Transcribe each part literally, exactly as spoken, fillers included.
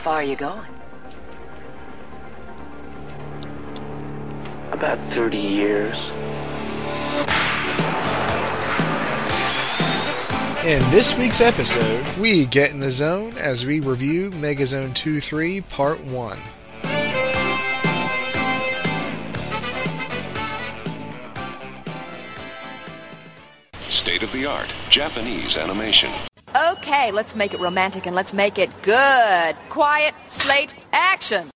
far are you going? About thirty years. In this week's episode, we get in the zone as we review Megazone two three Part one. State-of-the-art Japanese animation. Okay, let's make it romantic and let's make it good. Quiet, slate, action!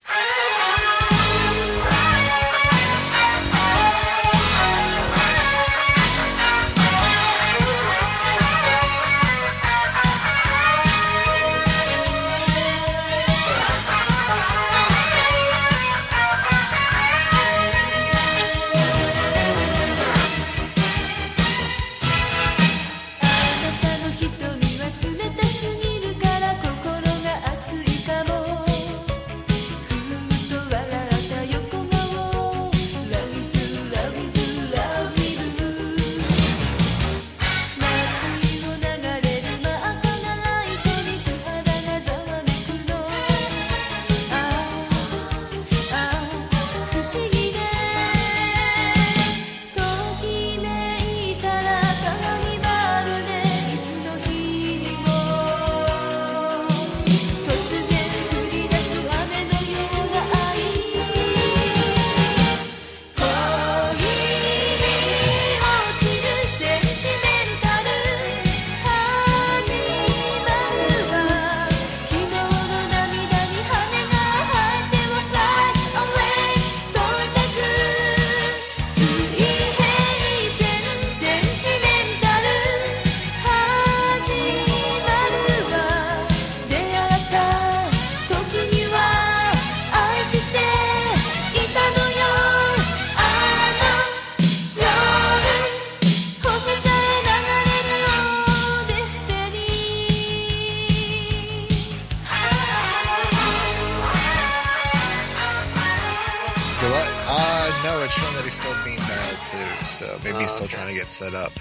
Set up.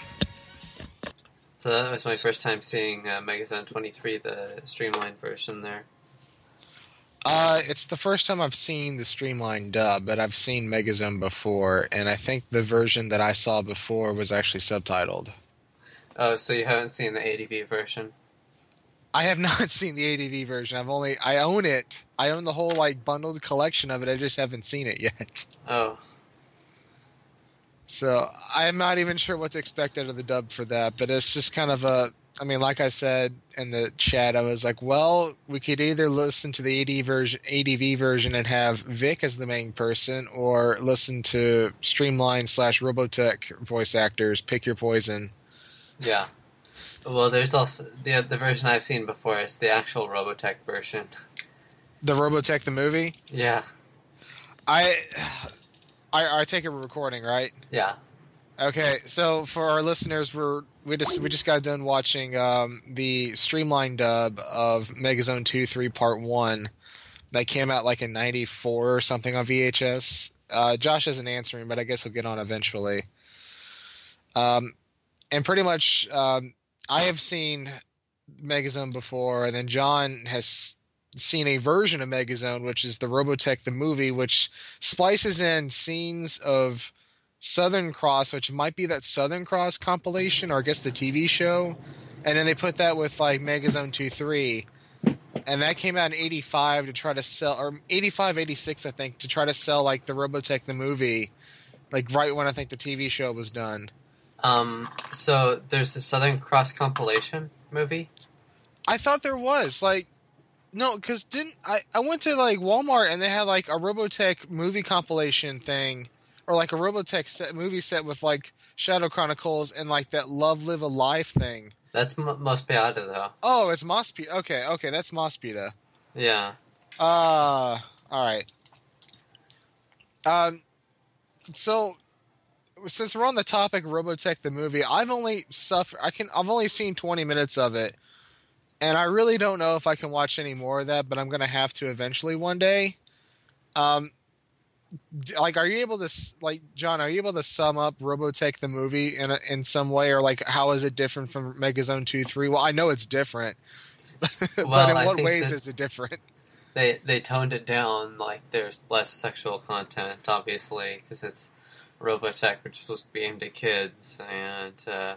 So that was my first time seeing uh, Megazone twenty-three, the streamlined version there. Uh, it's the first time I've seen the streamlined dub, but I've seen Megazone before, and I think the version that I saw before was actually subtitled. Oh, so you haven't seen the A D V version? I have not seen the A D V version. I've only I own it. I own the whole like bundled collection of it. I just haven't seen it yet. Oh. So I'm not even sure what to expect out of the dub for that, but it's just kind of a, I mean, like I said in the chat, I was like, well, we could either listen to the A D version, A D V version and have Vic as the main person, or listen to Streamline slash Robotech voice actors. Pick your poison. Yeah. Well, there's also, the the version I've seen before is the actual Robotech version. The Robotech the movie? Yeah. I... I, I take it we're recording, right? Yeah. Okay, so for our listeners, we're we just we just got done watching um, the streamlined dub of Megazone two three Part one that came out like in ninety-four or something on V H S. Uh, Josh isn't answering, but I guess he'll get on eventually. Um, and pretty much, um, I have seen Megazone before, and then John has seen a version of Megazone, which is the Robotech the movie, which splices in scenes of Southern Cross, which might be that Southern Cross compilation, or I guess the T V show, and then they put that with like Megazone two three, and that came out in eighty-five to try to sell, or eighty-five, eighty-six, I think, to try to sell like the Robotech the movie, like right when I think the T V show was done. Um. So there's the Southern Cross compilation movie? I thought there was, like, no, because didn't I? I went to like Walmart and they had like a Robotech movie compilation thing, or like a Robotech set, movie set with like Shadow Chronicles and like that Love Live Alive thing. That's M- Mospiata, though. Oh, it's Mospita. Okay, okay, that's Mospita. Yeah. Uh, all right. Um, so since we're on the topic of Robotech the movie, I've only suffered. I can. I've only seen twenty minutes of it. And I really don't know if I can watch any more of that, but I'm going to have to eventually one day. Um, like, are you able to, like, John, are you able to sum up Robotech the movie in a, in some way, or like, how is it different from Megazone two three? Well, I know it's different, but Well, in I what think ways that, is it different? they they toned it down. Like there's less sexual content, obviously, because it's Robotech, which is supposed to be aimed at kids, and uh,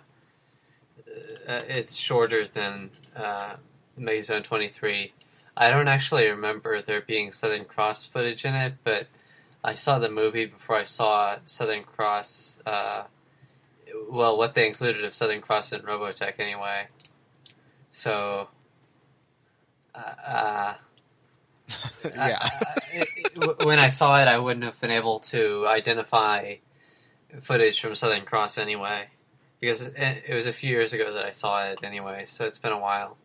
it's shorter than uh, Megazone twenty-three. I don't actually remember there being Southern Cross footage in it, but I saw the movie before I saw Southern Cross. Uh, well, what they included of Southern Cross in Robotech, anyway. So, uh, uh, yeah. I, I, when I saw it, I wouldn't have been able to identify footage from Southern Cross anyway, because it, it was a few years ago that I saw it anyway, so it's been a while.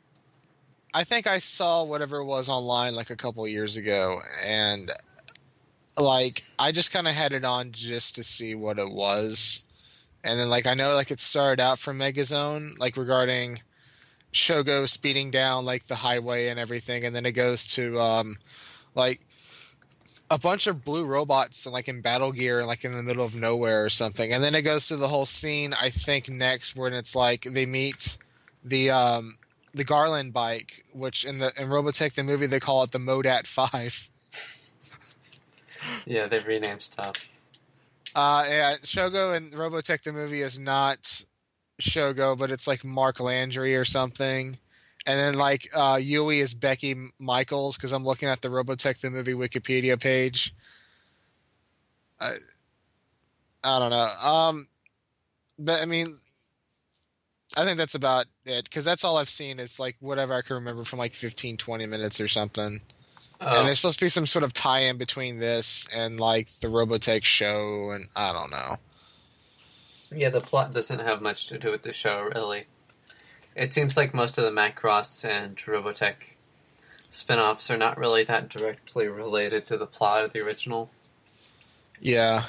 I think I saw whatever it was online like a couple years ago, and like I just kind of had it on just to see what it was, and then like I know like it started out from Megazone, like regarding Shogo speeding down like the highway and everything, and then it goes to um like a bunch of blue robots like in battle gear like in the middle of nowhere or something, and then it goes to the whole scene I think next when it's like they meet the um the Garland bike, which in the in Robotech the movie they call it the Modat five. Yeah, they renamed stuff. Uh, yeah, Shogo in Robotech the movie is not Shogo, but it's like Mark Landry or something. And then like uh, Yui is Becky Michaels, because I'm looking at the Robotech the movie Wikipedia page. I, I don't know. Um, but I mean, I think that's about it, because that's all I've seen is like whatever I can remember from like fifteen, twenty minutes or something. Oh. And there's supposed to be some sort of tie-in between this and like the Robotech show, and I don't know. Yeah, the plot doesn't have much to do with the show, really. It seems like most of the Macross and Robotech spin-offs are not really that directly related to the plot of the original. Yeah.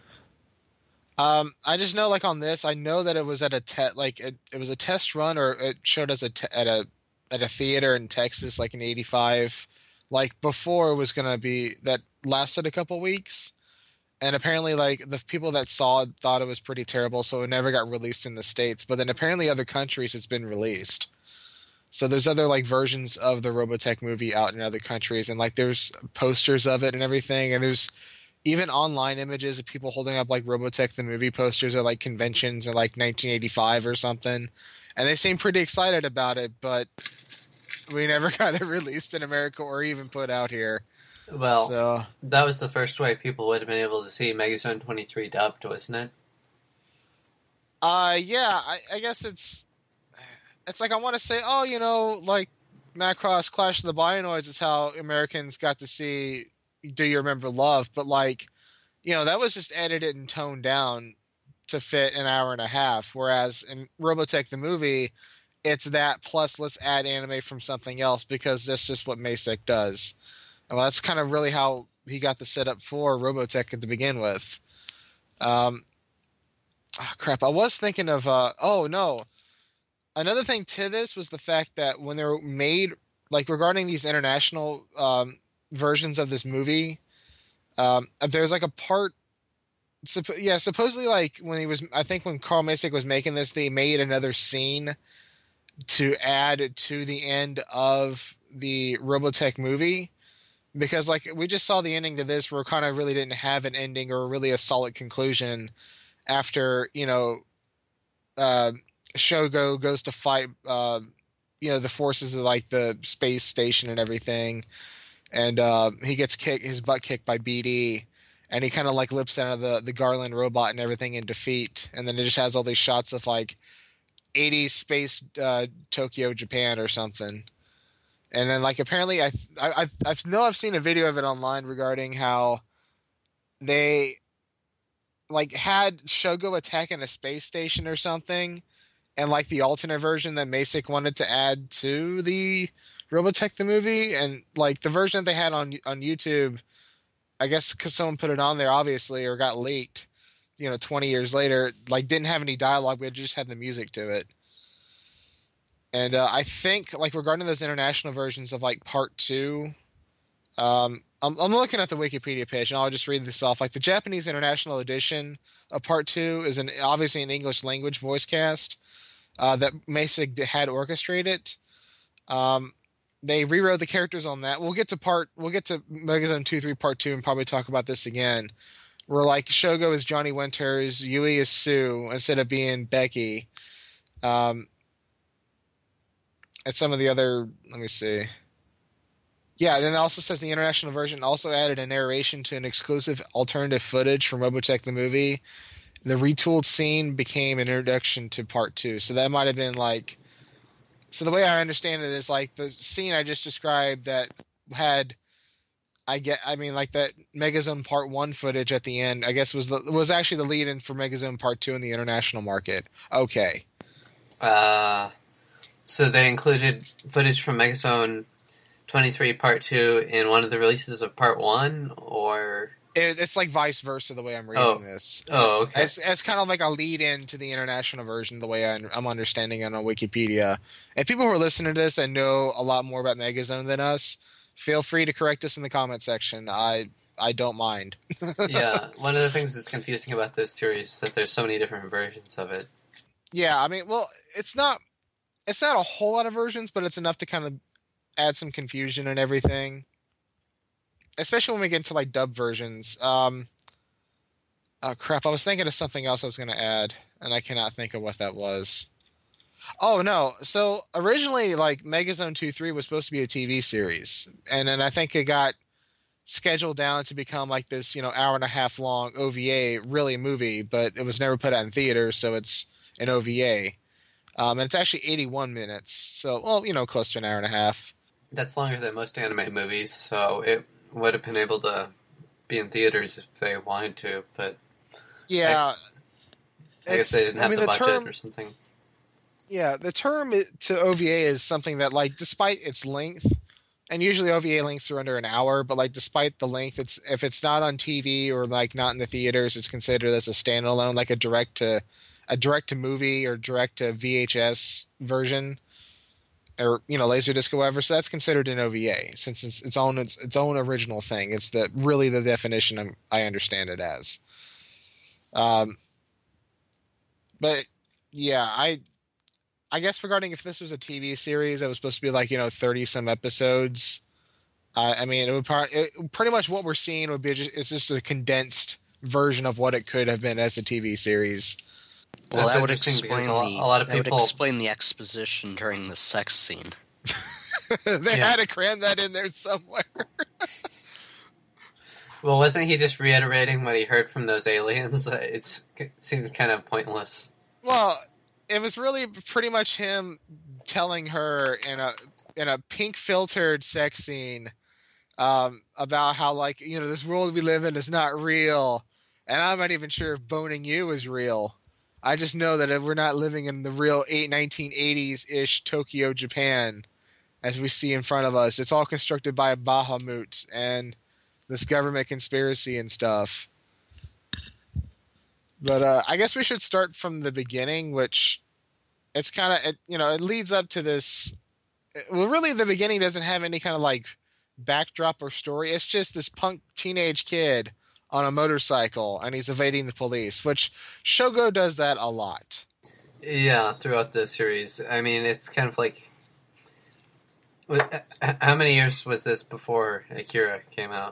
Um, I just know, like on this, I know that it was at a te- like it, it was a test run, or it showed as a te- at a at a theater in Texas, like in eighty-five, like before it was gonna be that lasted a couple weeks, and apparently, like the people that saw it thought it was pretty terrible, so it never got released in the States. But then apparently, other countries it's been released. So there's other like versions of the Robotech movie out in other countries, and like there's posters of it and everything, and there's even online images of people holding up like Robotech the movie posters at like conventions in like nineteen eighty-five or something, and they seem pretty excited about it, but we never got it released in America or even put out here. Well, so that was the first way people would have been able to see Megazone twenty-three dubbed, wasn't it? Uh, yeah, I, I guess it's it's like I want to say, oh, you know, like Macross Clash of the Bionoids is how Americans got to see Do You Remember Love, but like, you know, that was just edited and toned down to fit an hour and a half, whereas in Robotech the movie, it's that plus let's add anime from something else, because that's just what Macek does. And well, that's kind of really how he got the setup for Robotech to begin with. Um, oh, crap, I was thinking of, uh, oh no, another thing to this was the fact that when they were made, like regarding these international um, versions of this movie, um, there's like a part, suppo- yeah, supposedly like when he was, I think when Carl Macek was making this, they made another scene to add to the end of the Robotech movie, because like we just saw the ending to this where kind of really didn't have an ending or really a solid conclusion after, you know, uh, Shogo goes to fight, uh, you know, the forces of like the space station and everything, and uh, he gets kicked, his butt kicked by B D, and he kind of like lips out of the the Garland robot and everything in defeat, and then it just has all these shots of like eighties space uh, Tokyo, Japan or something. And then like apparently I I I know I've seen a video of it online regarding how they like had Shogo attacking a space station or something, and like the alternate version that Macek wanted to add to the Robotech the movie, and like the version that they had on on YouTube, I guess because someone put it on there obviously or got leaked, you know, twenty years later, like didn't have any dialogue, but it just had the music to it. And uh, I think, like, regarding those international versions of, like, Part two, um, I'm, I'm looking at the Wikipedia page, and I'll just read this off. Like, the Japanese International Edition of Part two is an obviously an English language voice cast uh, that Macek had orchestrated. Um, they rewrote the characters on that. We'll get to part. We'll get to Megazone two three Part Two and probably talk about this again. Where like Shogo is Johnny Winters, Yui is Sue instead of being Becky. Um, and some of the other. Let me see. Yeah, then it also says the international version also added a narration to an exclusive alternative footage from Robotech the movie. The retooled scene became an introduction to part two. So that might have been like... So the way I understand it is like the scene I just described that had... I get. I mean, like that Megazone Part One footage at the end. I guess was the, was actually the lead-in for Megazone Part Two in the international market. Okay. Uh, so they included footage from Megazone twenty-three Part Two in one of the releases of Part One, or it, it's like vice versa the way I'm reading oh. this. Oh, okay. It's, it's kind of like a lead-in to the international version, the way I, I'm understanding it on Wikipedia. And people who are listening to this and know a lot more about Megazone than us, feel free to correct us in the comment section. I I don't mind. Yeah, one of the things that's confusing about this series is that there's so many different versions of it. Yeah, I mean, well, it's not it's not a whole lot of versions, but it's enough to kind of add some confusion and everything. Especially when we get into like dub versions. Um, oh crap! I was thinking of something else I was going to add, and I cannot think of what that was. Oh no! So originally, like Megazone two three was supposed to be a T V series, and then I think it got scheduled down to become like this, you know, hour and a half long O V A, really a movie, but it was never put out in theaters, so it's an O V A. Um, and it's actually eighty-one minutes, so well, you know, close to an hour and a half. That's longer than most anime movies, so it would have been able to be in theaters if they wanted to, but yeah, I, I guess they didn't have I mean, the, the budget term, or something. Yeah, the term to O V A is something that, like, despite its length, and usually O V A lengths are under an hour, but like despite the length, it's if it's not on T V or like not in the theaters, it's considered as a standalone, like a direct to a direct to movie or direct to V H S version, or you know, Laserdisc or whatever. So that's considered an O V A since it's its own its, its own original thing. It's the really the definition I'm, I understand it as. Um, but yeah, I. I guess regarding if this was a T V series, it was supposed to be like, you know, thirty some episodes. Uh, I mean, it would probably, it, pretty much what we're seeing would be just, it's just a condensed version of what it could have been as a T V series. Well, That's that would interesting explain because a lot- the a lot of that would people- explain the exposition during the sex scene. They Yeah. had to cram that in there somewhere. Well, wasn't he just reiterating what he heard from those aliens? It's, it seemed kind of pointless. Well, it was really pretty much him telling her in a in a pink filtered sex scene um, about how, like, you know, this world we live in is not real, and I'm not even sure if boning you is real. I just know that if we're not living in the real nineteen eighties ish Tokyo, Japan, as we see in front of us. It's all constructed by Bahamut and this government conspiracy and stuff. But uh, I guess we should start from the beginning, which it's kind of, it, you know, it leads up to this. Well, really, the beginning doesn't have any kind of like backdrop or story. It's just this punk teenage kid on a motorcycle, and he's evading the police, which Shogo does that a lot. Yeah, throughout the series. I mean, it's kind of like... How many years was this before Akira came out?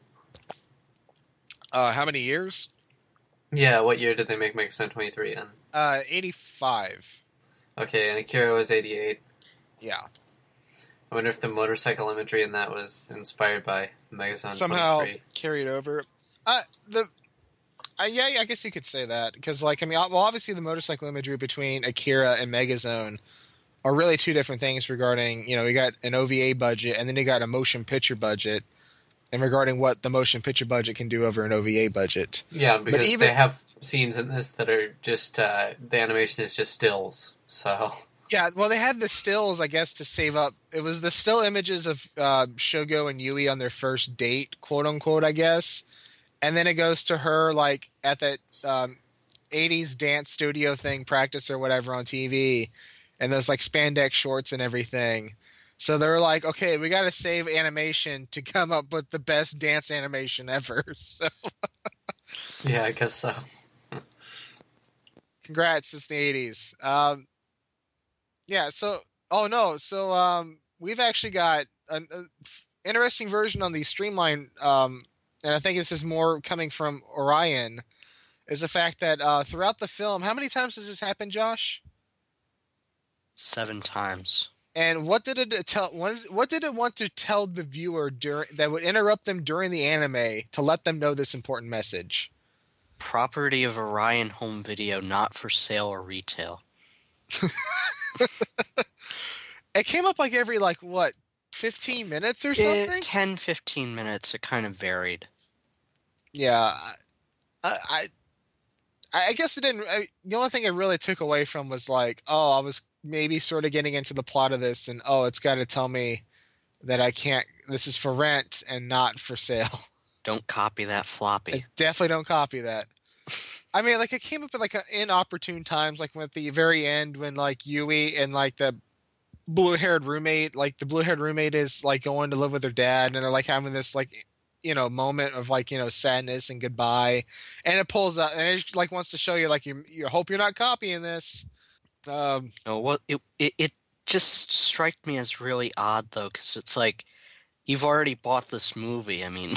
Uh, how many years? Yeah, what year did they make Megazone twenty-three in? Uh, eighty-five. Okay, and Akira was eighty-eight. Yeah. I wonder if the motorcycle imagery in that was inspired by Megazone Somehow twenty-three. carried over. Uh, the... Uh, yeah, I guess you could say that, because, like, I mean, well, obviously the motorcycle imagery between Akira and Megazone are really two different things regarding, you know, you got an O V A budget, and then you got a motion picture budget, and regarding what the motion picture budget can do over an O V A budget. Yeah, because even, they have scenes in this that are just, uh, the animation is just stills, so... Yeah, well, they had the stills, I guess, to save up. It was the still images of uh, Shogo and Yui on their first date, quote-unquote, I guess. And then it goes to her, like, at that um, eighties dance studio thing, practice or whatever on T V, and those, like, spandex shorts and everything. So they're like, okay, we got to save animation to come up with the best dance animation ever. So, Yeah, I guess so. congrats, it's the eighties. Um, yeah, so, oh no, so um, we've actually got an a f- interesting version on the Streamline, um, and I think this is more coming from Orion, is the fact that uh, throughout the film, how many times does this happen, Josh? Seven times. And what did it tell? What, what did it want to tell the viewer during that would interrupt them during the anime to let them know this important message? Property of Orion Home Video, not for sale or retail. It came up like every like what fifteen minutes or something. Eh, ten, fifteen minutes. It kind of varied. Yeah, I, I, I guess it didn't. I, the only thing it really took away from was like, oh, I was maybe sort of getting into the plot of this, and oh, it's got to tell me that I can't. This is for rent and not for sale. Don't copy that floppy. I definitely don't copy that. I mean, like it came up at like inopportune times, like at the very end when like Yui and like the blue-haired roommate, like the blue-haired roommate is like going to live with her dad, and they're like having this like you know moment of like you know sadness and goodbye, and it pulls out and it like wants to show you like you you hope you're not copying this. Um, Oh, well, it, it it just struck me as really odd though, because it's like you've already bought this movie. I mean,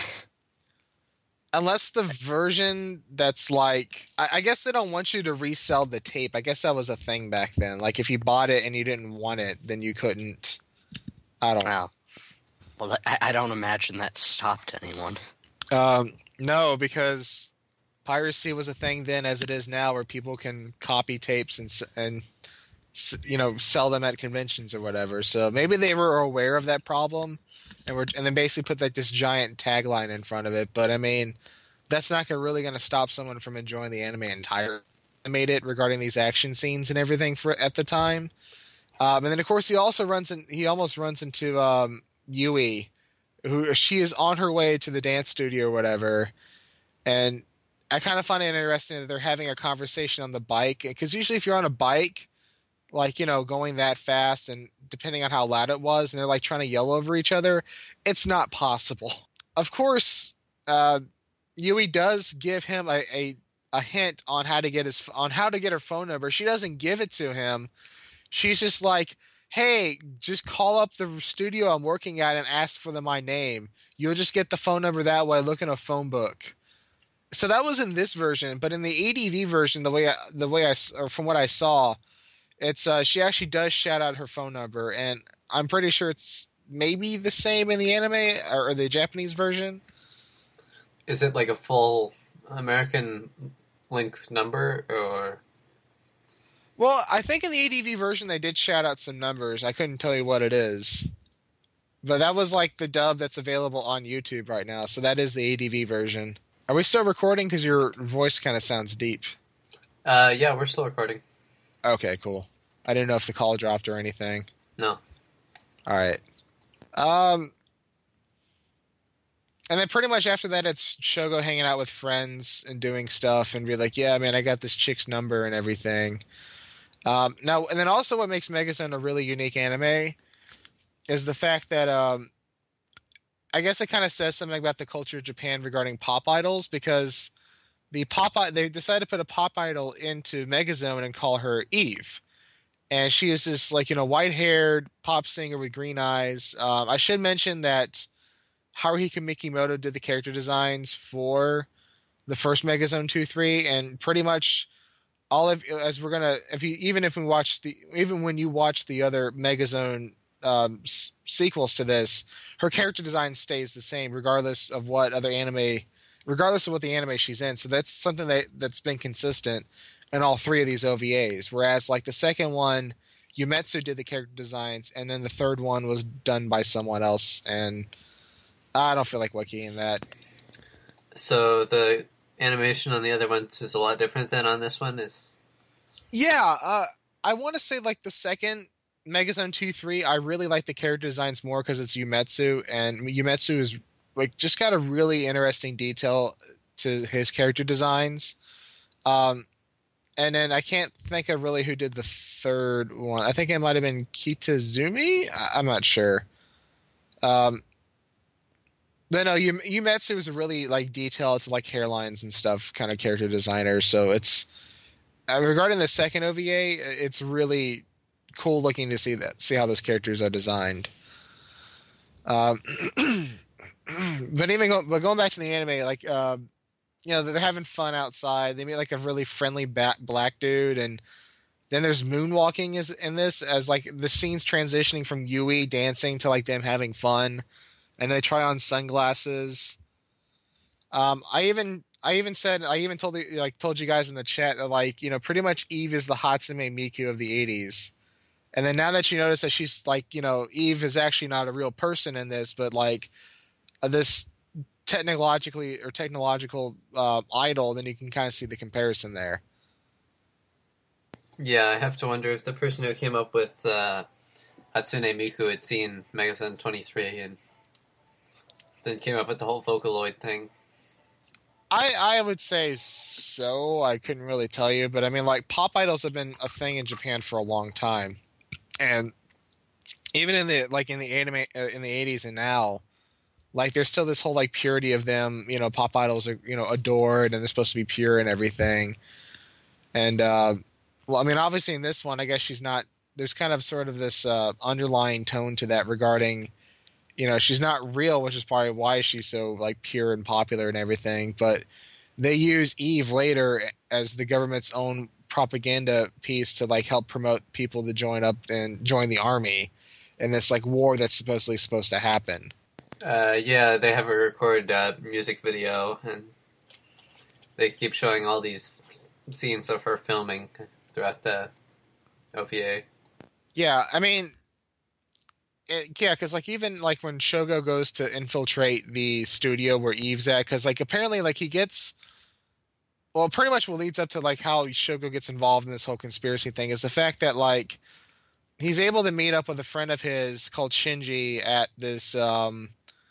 unless the version that's like, I, I guess they don't want you to resell the tape. I guess that was a thing back then. Like if you bought it and you didn't want it, then you couldn't. I don't know. wow. Well, I, I don't imagine that stopped anyone. Um, no, because piracy was a thing then, as it is now, where people can copy tapes and s- and s- you know sell them at conventions or whatever. So maybe they were aware of that problem, and were and then basically put like this giant tagline in front of it. But I mean, that's not gonna, really going to stop someone from enjoying the anime entirely. Made it regarding these action scenes and everything for at the time. Um, and then of course he also runs in. He almost runs into um, Yui, who she is on her way to the dance studio or whatever, and I kind of find it interesting that they're having a conversation on the bike, because usually if you're on a bike, like, you know, going that fast and depending on how loud it was, and they're like trying to yell over each other, it's not possible. Of course, uh, Yui does give him a, a, a hint on how to get his on how to get her phone number. She doesn't give it to him. She's just like, hey, just call up the studio I'm working at and ask for the, my name. You'll just get the phone number that way. Look in a phone book. So that was in this version, but in the A D V version, the way I, the way I or from what I saw, it's uh, she actually does shout out her phone number, and I'm pretty sure it's maybe the same in the anime or, or the Japanese version. Is it like a full American length number, or? Well, I think in the A D V version they did shout out some numbers. I couldn't tell you what it is, but that was like the dub that's available on YouTube right now. So that is the A D V version. Are we still recording? Because your voice kind of sounds deep. Uh, yeah, we're still recording. Okay, cool. I didn't know if the call dropped or anything. No. All right. Um, and then pretty much after that, it's Shogo hanging out with friends and doing stuff and be like, yeah, man, I got this chick's number and everything. Um, now, and then also what makes Megazone a really unique anime is the fact that um, I guess it kind of says something about the culture of Japan regarding pop idols, because the pop they decided to put a pop idol into Megazone and call her Eve. And she is this like, you know, white-haired pop singer with green eyes. Um, I should mention that Haruhiko Mikimoto did the character designs for the first Megazone two three, and pretty much all of as we're gonna if you even if we watch the even when you watch the other Megazone um, s- sequels to this, her character design stays the same regardless of what other anime, regardless of what the anime she's in. So that's something that that's been consistent in all three of these O V As. Whereas like the second one, Yumetsu did the character designs, and then the third one was done by someone else, and I don't feel like wickying that. So the animation on the other ones is a lot different than on this one. Is Yeah, uh, I want to say like the second Megazone two three, I really like the character designs more because it's Yumetsu, and Yumetsu is like just got a really interesting detail to his character designs. Um, and then I can't think of really who did the third one. I think it might have been Kitazumi. I- I'm not sure. Um, but no, Yum- Yumetsu is a really like detailed to like hairlines and stuff kind of character designer. So it's uh, regarding the second O V A, it's really cool looking to see that, see how those characters are designed. Um, but even go, but going back to the anime, like uh, you know, they're having fun outside. They meet like a really friendly bat, black dude, and then there's moonwalking is in this as like the scene's transitioning from Yui dancing to like them having fun, and they try on sunglasses. Um, I even I even said I even told the, like told you guys in the chat that like you know pretty much Eve is the Hatsune Miku of the eighties. And then now that you notice that she's like, you know, Eve is actually not a real person in this, but like uh, this technologically or technological uh, idol, then you can kind of see the comparison there. Yeah, I have to wonder if the person who came up with uh, Hatsune Miku had seen Megazone twenty-three and then came up with the whole Vocaloid thing. I, I would say so. I couldn't really tell you, but I mean, like, pop idols have been a thing in Japan for a long time. And even in the like in the anime uh, in the eighties and now, like there's still this whole like purity of them. You know, pop idols are you know adored and they're supposed to be pure and everything. And uh, well, I mean, obviously in this one, I guess she's not. There's kind of sort of this uh, underlying tone to that regarding, you know, she's not real, which is probably why she's so like pure and popular and everything. But they use Eve later as the government's own propaganda piece to like help promote people to join up and join the army in this like war that's supposedly supposed to happen. Uh, yeah, they have a recorded uh, music video, and they keep showing all these scenes of her filming throughout the O V A. Yeah, I mean, it, yeah, because like even like when Shogo goes to infiltrate the studio where Eve's at, because like apparently like he gets. Well, pretty much what leads up to like how Shogo gets involved in this whole conspiracy thing is the fact that like he's able to meet up with a friend of his called Shinji at this um,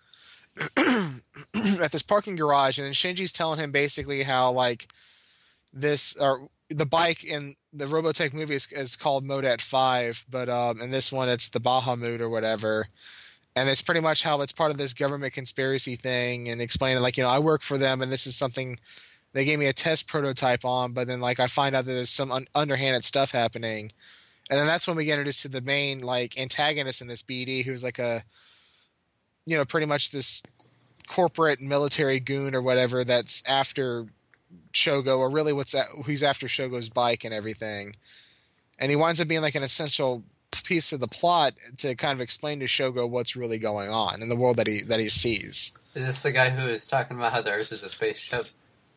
at this parking garage, and then Shinji's telling him basically how like this or the bike in the Robotech movie is, is called Modat five, but um, in this one it's the Bahamut or whatever. And it's pretty much how it's part of this government conspiracy thing, and explaining like you know I work for them, and this is something. They gave me a test prototype on, but then like I find out that there's some un- underhanded stuff happening, and then that's when we get introduced to the main like antagonist in this B D, who's like a, you know, pretty much this corporate military goon or whatever that's after Shogo, or really what's at, who's after Shogo's bike and everything, and he winds up being like an essential piece of the plot to kind of explain to Shogo what's really going on in the world that he that he sees. Is this the guy who is talking about how the Earth is a spaceship?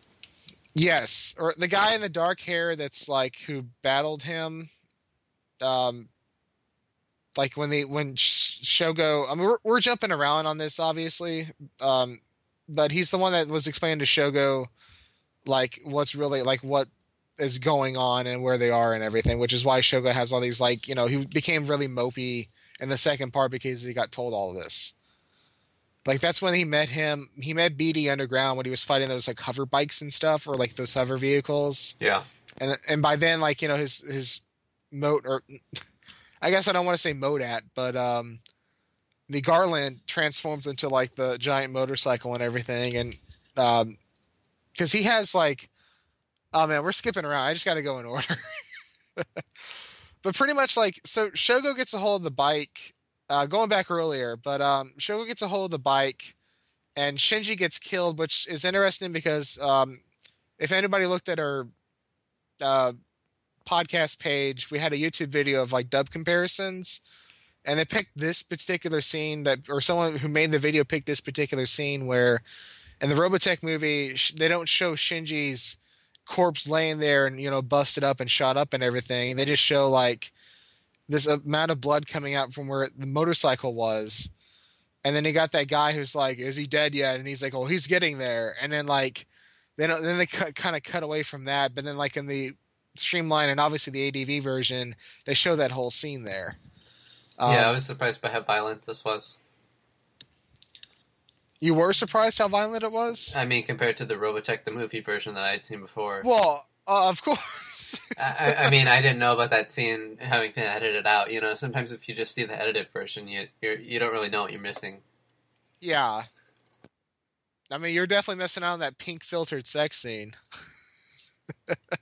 Yes, or the guy in the dark hair that's like who battled him, um, like when they when Shogo. I mean, we're we're jumping around on this obviously, um, but he's the one that was explaining to Shogo, like what's really like what is going on and where they are and everything, which is why Shogo has all these like you know he became really mopey in the second part because he got told all of this. Like that's when he met him. He met B D underground when he was fighting those like hover bikes and stuff, or like those hover vehicles. Yeah. And and by then, like you know, his his moat, or I guess I don't want to say Modat, but um, the Garland transforms into like the giant motorcycle and everything, and um, because he has like, oh man, we're skipping around. I just got to go in order. But pretty much like, so Shogo gets a hold of the bike. Uh, going back earlier, but um, Shogo gets a hold of the bike, and Shinji gets killed, which is interesting because um, if anybody looked at our uh, podcast page, we had a YouTube video of like dub comparisons, and they picked this particular scene that, or someone who made the video picked this particular scene where, in the Robotech movie, they don't show Shinji's corpse laying there and you know busted up and shot up and everything. They just show like this amount of blood coming out from where the motorcycle was. And then you got that guy who's like, is he dead yet? And he's like, oh, he's getting there. And then like, then, then they cut, kind of cut away from that. But then like in the Streamline and obviously the A D V version, they show that whole scene there. Um, yeah, I was surprised by how violent this was. You were surprised how violent it was? I mean, compared to the Robotech, the movie version that I had seen before. Well, uh, of course. I, I mean, I didn't know about that scene having been edited out. You know, sometimes if you just see the edited version, you you're, you don't really know what you're missing. Yeah. I mean, you're definitely missing out on that pink filtered sex scene.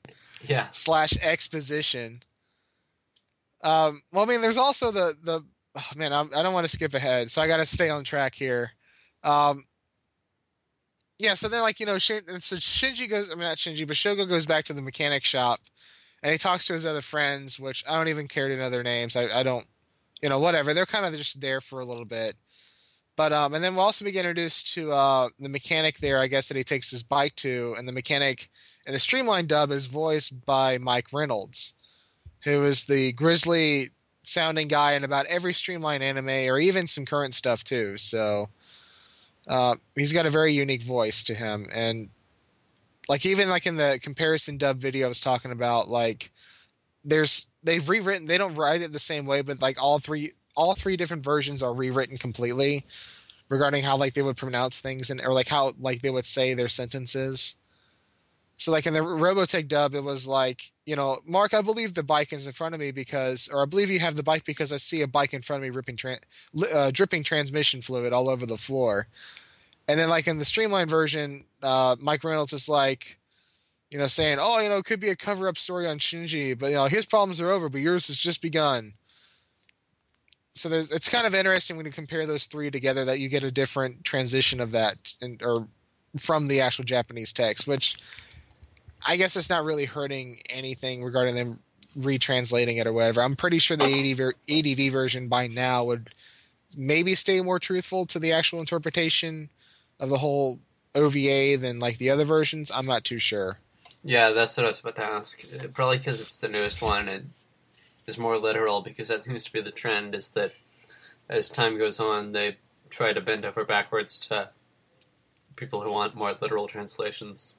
Yeah. Slash exposition. Um, well, I mean, there's also the, the oh, man, I'm, I don't want to skip ahead, so I got to stay on track here. Um, yeah, so then like you know, Shin, so Shinji goes. I mean, not Shinji, but Shogo goes back to the mechanic shop, and he talks to his other friends, which I don't even care to know their names. I, I don't, you know, whatever. They're kind of just there for a little bit. But um, and then we'll also be introduced to uh, the mechanic there, I guess, that he takes his bike to, and the mechanic in the Streamline dub is voiced by Mike Reynolds, who is the grizzly sounding guy in about every Streamline anime, or even some current stuff too. So uh, he's got a very unique voice to him, and like even like in the comparison dub video I was talking about, like there's they've rewritten. They don't write it the same way, but like all three all three different versions are rewritten completely regarding how like they would pronounce things and or like how like they would say their sentences. So like in the Robotech dub, it was like, you know, Mark, I believe the bike is in front of me because, or I believe you have the bike because I see a bike in front of me ripping tran- uh, dripping transmission fluid all over the floor. And then like in the Streamline version, uh, Mike Reynolds is like, you know, saying, oh, you know, it could be a cover-up story on Shinji, but you know, his problems are over, but yours has just begun. So there's, it's kind of interesting when you compare those three together that you get a different transition of that, and, or from the actual Japanese text, which I guess it's not really hurting anything regarding them retranslating it or whatever. I'm pretty sure the A D V version by now would maybe stay more truthful to the actual interpretation of the whole O V A than like the other versions. I'm not too sure. Yeah, that's what I was about to ask. Probably because it's the newest one and is more literal, because that seems to be the trend, is that as time goes on, they try to bend over backwards to people who want more literal translations.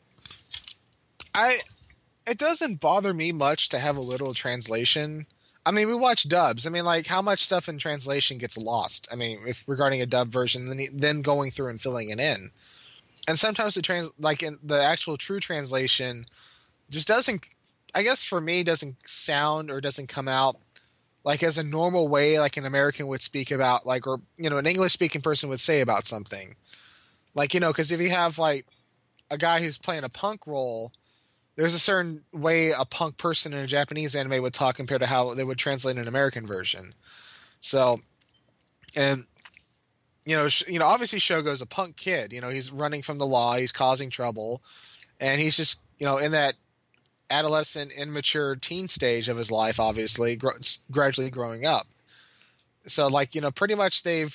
I, it doesn't bother me much to have a literal translation. I mean, we watch dubs. I mean, like, how much stuff in translation gets lost? I mean, if regarding a dub version, then then going through and filling it in. And sometimes the trans, like in the actual true translation, just doesn't. I guess for me, doesn't sound or doesn't come out like as a normal way, like an American would speak about, like, or you know, an English speaking person would say about something. Like, you know, because if you have like a guy who's playing a punk role, there's a certain way a punk person in a Japanese anime would talk compared to how they would translate an American version. So, and you know, sh- you know, obviously Shogo's a punk kid. You know, he's running from the law, he's causing trouble, and he's just, you know, in that adolescent, immature teen stage of his life, obviously, gr- gradually growing up. So, like, you know, pretty much they've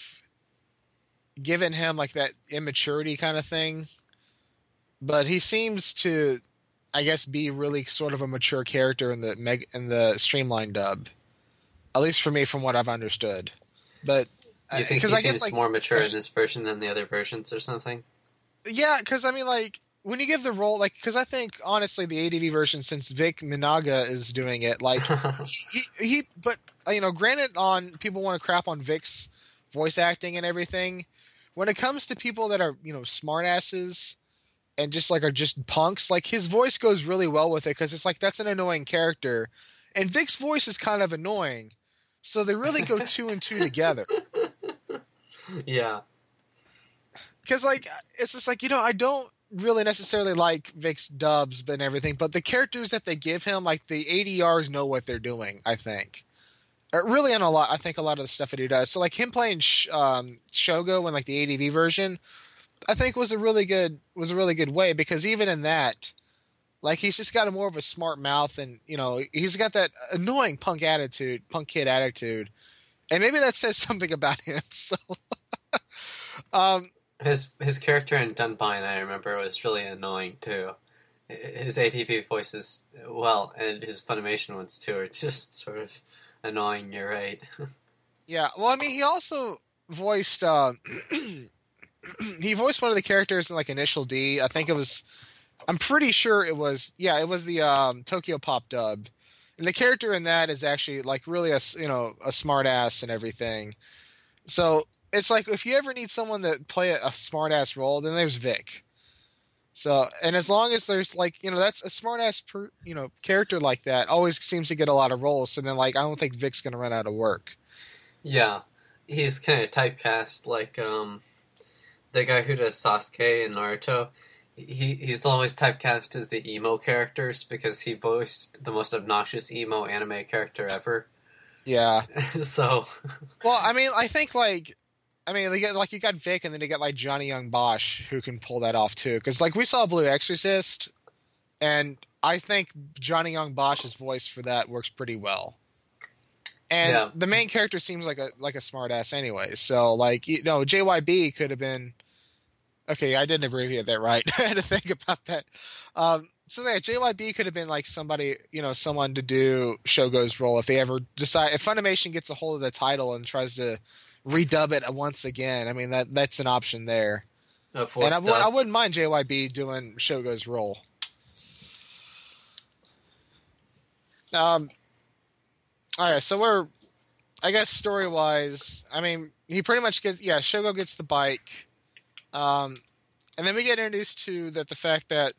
given him like that immaturity kind of thing, but he seems to, I guess, be really sort of a mature character in the meg- in the Streamline dub, at least for me, from what I've understood. But you think he I seems guess, like, more mature in this version than the other versions, or something? Yeah, because I mean, like, when you give the role, like, because I think honestly, the A D V version, since Vic Minaga is doing it, like, he, he, but you know, granted, on people want to crap on Vic's voice acting and everything. When it comes to people that are, you know, smartasses and just like are just punks, like his voice goes really well with it, because it's like that's an annoying character, and Vic's voice is kind of annoying, so they really go two and two together. Yeah, because like it's just like, you know, I don't really necessarily like Vic's dubs and everything, but the characters that they give him, like the A D Rs know what they're doing, I think. Or really, on a lot, I think a lot of the stuff that he does. So like him playing Sh- um, Shogo in like the A D V version, I think was a really good was a really good way, because even in that, like, he's just got a more of a smart mouth, and you know, he's got that annoying punk attitude, punk kid attitude, and maybe that says something about him. So, um, his his character in Dunbine, I remember, was really annoying too. His A T V voices, well, and his Funimation ones too, are just sort of annoying. You're right. Yeah, well, I mean, he also voiced. Uh, he voiced one of the characters in like Initial D. I think it was. I'm pretty sure it was. Yeah, it was the um, Tokyo Pop dub, and the character in that is actually like really a you know a smart ass and everything. So it's like, if you ever need someone to play a, a smart ass role, then there's Vic. So, and as long as there's like, you know, that's a smart ass per, you know character like that always seems to get a lot of roles. So then, like, I don't think Vic's gonna run out of work. Yeah, he's kind of typecast like um, the guy who does Sasuke in Naruto. He he's always typecast as the emo characters because he voiced the most obnoxious emo anime character ever. Yeah. So, Well, I mean, I think like, I mean, they get like you got Vic, and then you got like Johnny Young Bosch who can pull that off too. Because like we saw Blue Exorcist, and I think Johnny Young Bosch's voice for that works pretty well. And Yeah. the main character seems like a like a smart ass anyway. So like you know, J Y B could have been. Okay, I didn't abbreviate that right. I had to think about that. Um, so yeah, J Y B could have been like somebody, you know, someone to do Shogo's role if they ever decide. If Funimation gets a hold of the title and tries to redub it once again, I mean that that's an option there. a fourth And I, dub. I wouldn't mind J Y B doing Shogo's role. Um. All right, so we're, I guess story wise, I mean, he pretty much gets yeah. Shogo gets the bike. Um, and then we get introduced to that the fact that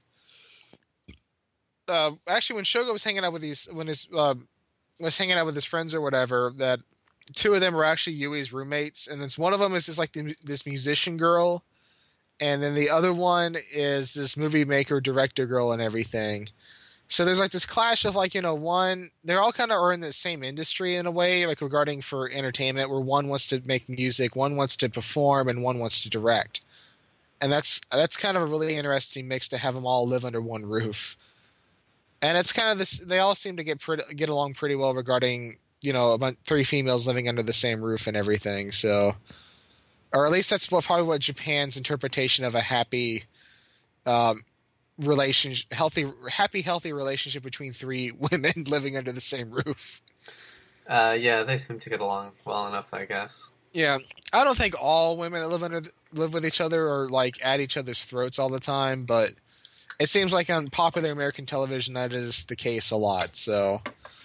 uh, actually when Shogo was hanging out with these when his uh, was hanging out with his friends or whatever, that two of them were actually Yui's roommates, and then one of them is just like the, this musician girl, and then the other one is this movie maker director girl and everything. So there's like this clash of like, you know, one, they're all kind of are in the same industry in a way, like regarding for entertainment, where one wants to make music, one wants to perform, and one wants to direct. And that's that's kind of a really interesting mix to have them all live under one roof. And it's kind of this, they all seem to get pretty, get along pretty well regarding, you know, about three females living under the same roof and everything. So, or at least that's what, probably what Japan's interpretation of a happy, um, relationship, healthy, happy, healthy relationship between three women living under the same roof. Uh, yeah, they seem to get along well enough, I guess. Yeah, I don't think all women that live under live with each other are like at each other's throats all the time, but it seems like on popular American television that is the case a lot. So,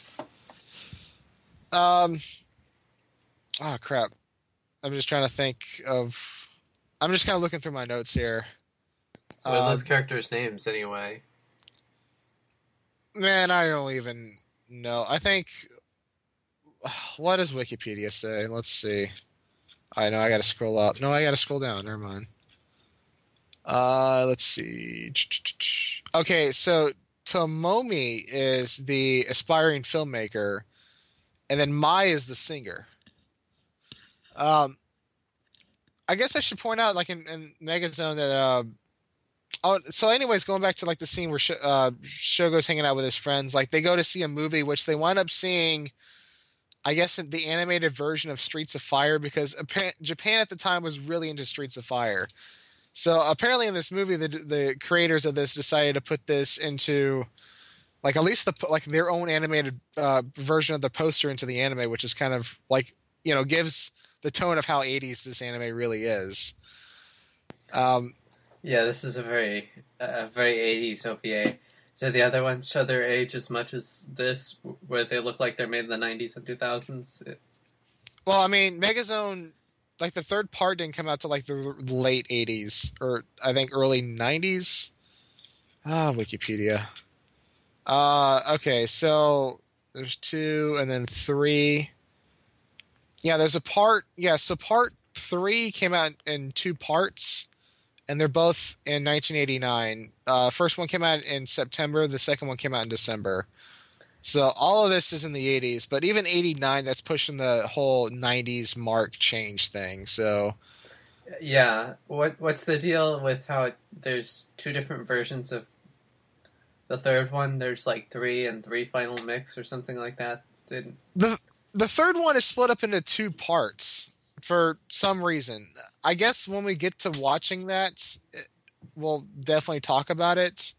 um, oh crap, I'm just trying to think of. I'm just kind of looking through my notes here. What are Uh, those characters' names, anyway? Man, I don't even know. I think. What does Wikipedia say? Let's see. I know I gotta scroll up. No, I gotta scroll down. Never mind. Uh, let's see. Okay, so Tomomi is the aspiring filmmaker, and then Mai is the singer. Um, I guess I should point out, like in, in Megazone, that uh, oh, so anyways, going back to like the scene where Sh- uh, Shogo's hanging out with his friends, like they go to see a movie, which they wind up seeing. I guess the animated version of Streets of Fire, because Japan at the time was really into Streets of Fire. So apparently in this movie, the the creators of this decided to put this into, like at least the like their own animated uh, version of the poster into the anime, which is kind of like, you know, gives the tone of how eighties this anime really is. Um, Yeah, this is a very, uh, very eighties O V A. Do the other ones show their age as much as this, where they look like they're made in the nineties and two thousands? well, I mean, Megazone, like the third part didn't come out to like the late eighties, or I think early nineties. Ah, Wikipedia. Uh, okay, so there's two and then three. Yeah, there's a part. Yeah, so part three came out in two parts. And they're both in nineteen eighty-nine. Uh, first one came out in September. The second one came out in December. So all of this is in the eighties. But even eighty-nine, that's pushing the whole nineties mark change thing. So Yeah, what what's the deal with how it, there's two different versions of the third one? There's like three and three final mix or something like that. Didn't the the third one is split up into two parts for some reason. I guess when we get to watching that, we'll definitely talk about it.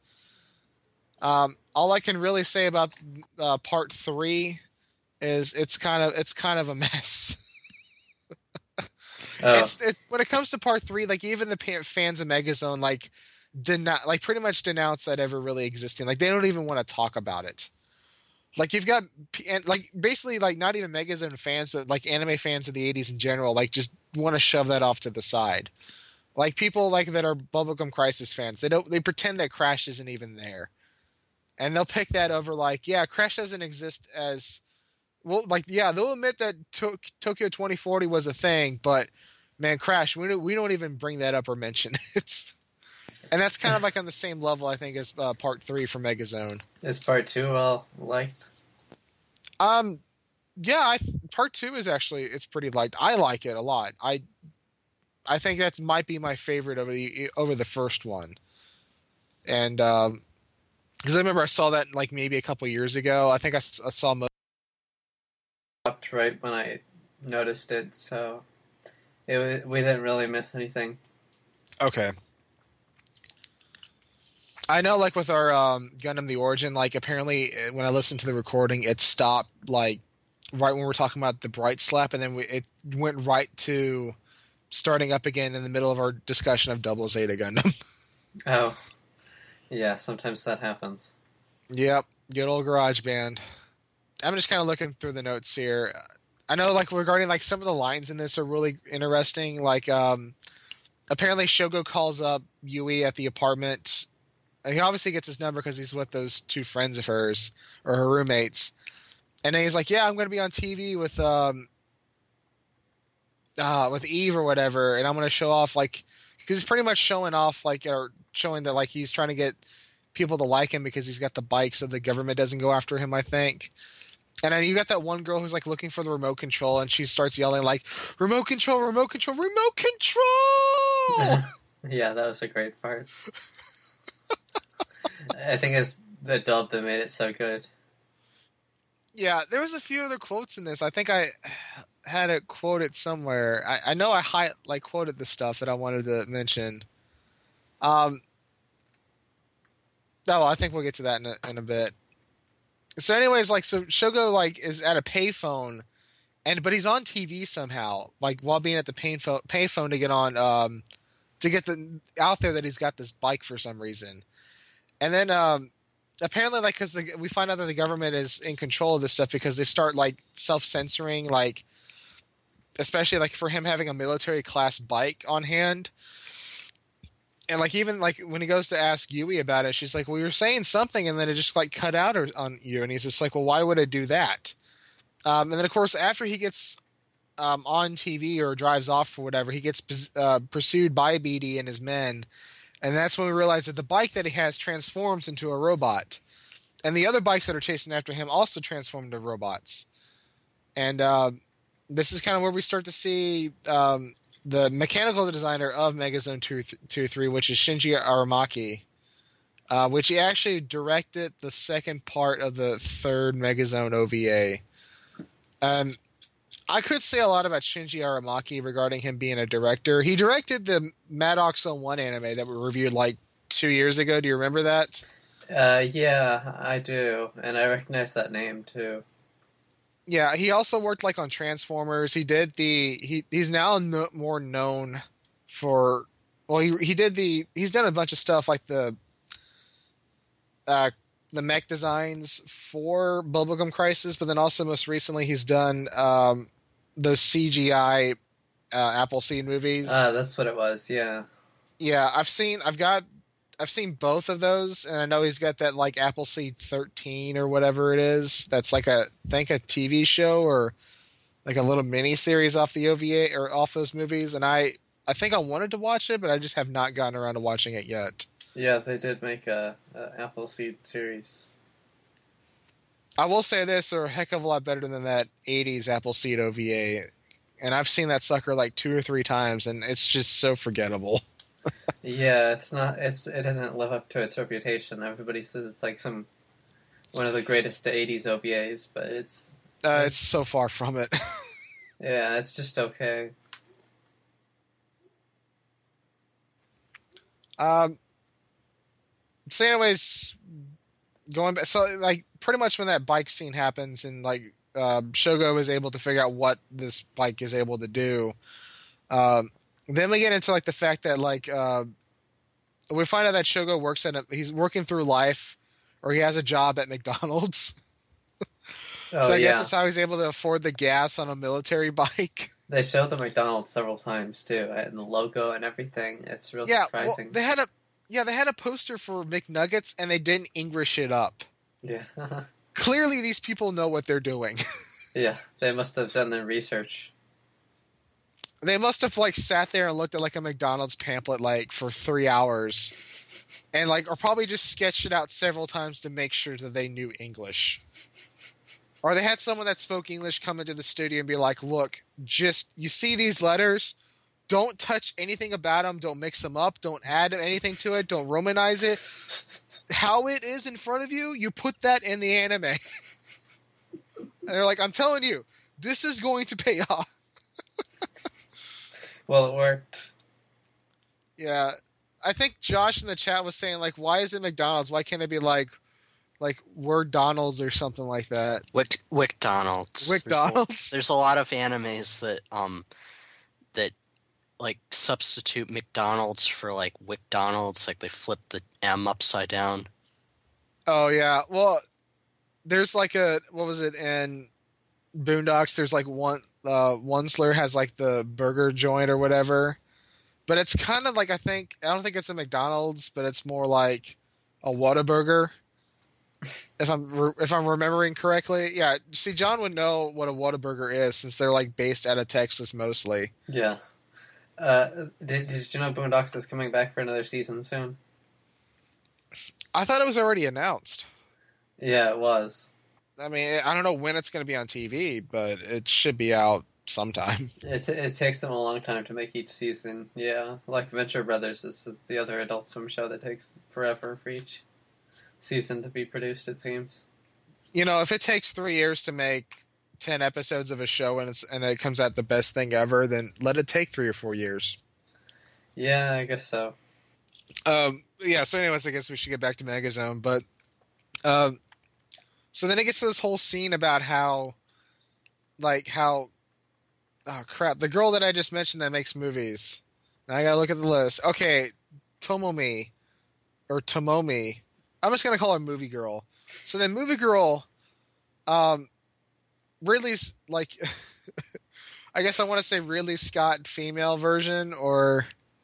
Um, all I can really say about uh, part three is it's kind of it's kind of a mess. Oh. It's it's when it comes to part three, like even the pa- fans of Megazone like deny like pretty much denounce that ever really existing. Like they don't even want to talk about it. Like you've got and like basically like not even Megazone fans, but like anime fans of the eighties in general, like just want to shove that off to the side. Like people like that are Bubblegum Crisis fans, they don't they pretend that Crash isn't even there, and they'll pick that over like yeah, Crash doesn't exist as well. Like yeah, they'll admit that to- Tokyo twenty forty was a thing, but man, Crash we don't, we don't even bring that up or mention it. And that's kind of like on the same level, I think, as uh, part three for Megazone. Is part two well liked? Um, Yeah, I th- part two is actually it's pretty liked. I like it a lot. I I think that might be my favorite over the over the first one. And um because I remember I saw that like maybe a couple years ago. I think I, s- I saw most. Stopped right when I noticed it, so it wa- we didn't really miss anything. Okay. I know, like with our um, Gundam: The Origin, like apparently uh, when I listened to the recording, it stopped like right when we were talking about the Bright Slap, and then we, it went right to starting up again in the middle of our discussion of Double Zeta Gundam. Oh, yeah, sometimes that happens. Yep, good old Garage Band. I'm just kind of looking through the notes here. I know, like regarding like some of the lines in this are really interesting. Like, um, apparently Shogo calls up Yui at the apartment. And he obviously gets his number because he's with those two friends of hers or her roommates. And then he's like, "Yeah, I'm going to be on T V with um, uh, with Eve or whatever, and I'm going to show off like because he's pretty much showing off like or showing that like he's trying to get people to like him because he's got the bike so the government doesn't go after him, I think." And then you got that one girl who's like looking for the remote control, and she starts yelling like, "Remote control, remote control, remote control!" Yeah, that was a great part. I think it's the dub that made it so good. Yeah, there was a few other quotes in this. I think I had it quoted somewhere. I, I know I high, like quoted the stuff that I wanted to mention. Um, oh, I think we'll get to that in a, in a bit. So, anyways, like, so Shogo like is at a payphone, and but he's on T V somehow, like while being at the payphone payphone to get on, um, to get the out there that he's got this bike for some reason, and then um. Apparently, like, because we find out that the government is in control of this stuff because they start like self-censoring, like, especially like for him having a military class bike on hand, and like even like when he goes to ask Yui about it, she's like, "Well, you're saying something," and then it just like cut out or, on you, and he's just like, "Well, why would I do that?" Um, and then of course after he gets um, on T V or drives off or whatever, he gets uh, pursued by B D and his men. And that's when we realize that the bike that he has transforms into a robot. And the other bikes that are chasing after him also transform into robots. And uh, this is kind of where we start to see um, the mechanical designer of Megazone two three, which is Shinji Aramaki, uh, which he actually directed the second part of the third Megazone O V A. Um, I could say a lot about Shinji Aramaki regarding him being a director. He directed the Maddox oh one anime that we reviewed like two years ago. Do you remember that? Uh, yeah, I do, and I recognize that name too. Yeah, he also worked like on Transformers. He did the he he's now no, more known for well he he did the he's done a bunch of stuff like the uh the mech designs for Bubblegum Crisis, but then also most recently he's done um those C G I uh, Appleseed movies. Uh, that's what it was, yeah. Yeah, I've seen, I've got, I've seen both of those, and I know he's got that like Appleseed thirteen or whatever it is. That's like a, I think a T V show or like a little mini series off the O V A or off those movies. And I, I think I wanted to watch it, but I just have not gotten around to watching it yet. Yeah, they did make a, a Appleseed series. I will say this, they're a heck of a lot better than that eighties Appleseed O V A. And I've seen that sucker like two or three times, and it's just so forgettable. Yeah, it's not, it's, it doesn't live up to its reputation. Everybody says it's like some, one of the greatest eighties O V As, but it's... Uh, it's so far from it. Yeah, it's just okay. Um, so anyways, going back, so like pretty much when that bike scene happens and like uh, Shogo is able to figure out what this bike is able to do, um, then we get into like the fact that like uh, we find out that Shogo works at a, he's working through life, or he has a job at McDonald's. Oh, so I yeah. guess that's how he's able to afford the gas on a military bike. They showed the McDonald's several times too, and the logo and everything. It's real Yeah, surprising. well, they had a yeah they had a poster for McNuggets and they didn't English it up. Yeah. Clearly, these people know what they're doing. Yeah, they must have done their research. They must have like sat there and looked at like a McDonald's pamphlet like for three hours, and like or probably just sketched it out several times to make sure that they knew English. Or they had someone that spoke English come into the studio and be like, look, just, you see these letters? Don't touch anything about them. Don't mix them up. Don't add anything to it. Don't romanize it. How it is in front of you, you put that in the anime. And they're like, I'm telling you, this is going to pay off. Well, it worked. Yeah. I think Josh in the chat was saying, like, why is it McDonald's? Why can't it be like, like Word Donald's or something like that? Wick Wick Donald's. Wick There's a- Donald's? There's a lot of animes that um that like substitute McDonald's for like Wick Donald's, like they flip the M upside down. Oh, yeah. Well, there's like a, what was it, in Boondocks, there's like one, uh, Onceler has like the burger joint or whatever. But it's kind of like, I think, I don't think it's a McDonald's, but it's more like a Whataburger. If I'm re- if I'm remembering correctly. Yeah, see, John would know what a Whataburger is since they're like based out of Texas mostly. Yeah. Uh, did, did you know Boondocks is coming back for another season soon? I thought it was already announced. Yeah, it was. I mean, I don't know when it's going to be on T V, but it should be out sometime. It, it takes them a long time to make each season. Yeah, like Venture Brothers is the other Adult Swim show that takes forever for each season to be produced, it seems. You know, if it takes three years to make ten episodes of a show and it's and it comes out the best thing ever, then let it take three or four years. Yeah, I guess so. Um, yeah. So, anyways, I guess we should get back to Megazone. But, um, so then it gets to this whole scene about how, like, how, oh crap, the girl that I just mentioned that makes movies. Now I gotta look at the list. Okay, Tomomi or Tomomi. I'm just gonna call her Movie Girl. So then, Movie Girl, um. Ridley's like, I guess I want to say Ridley Scott female version, or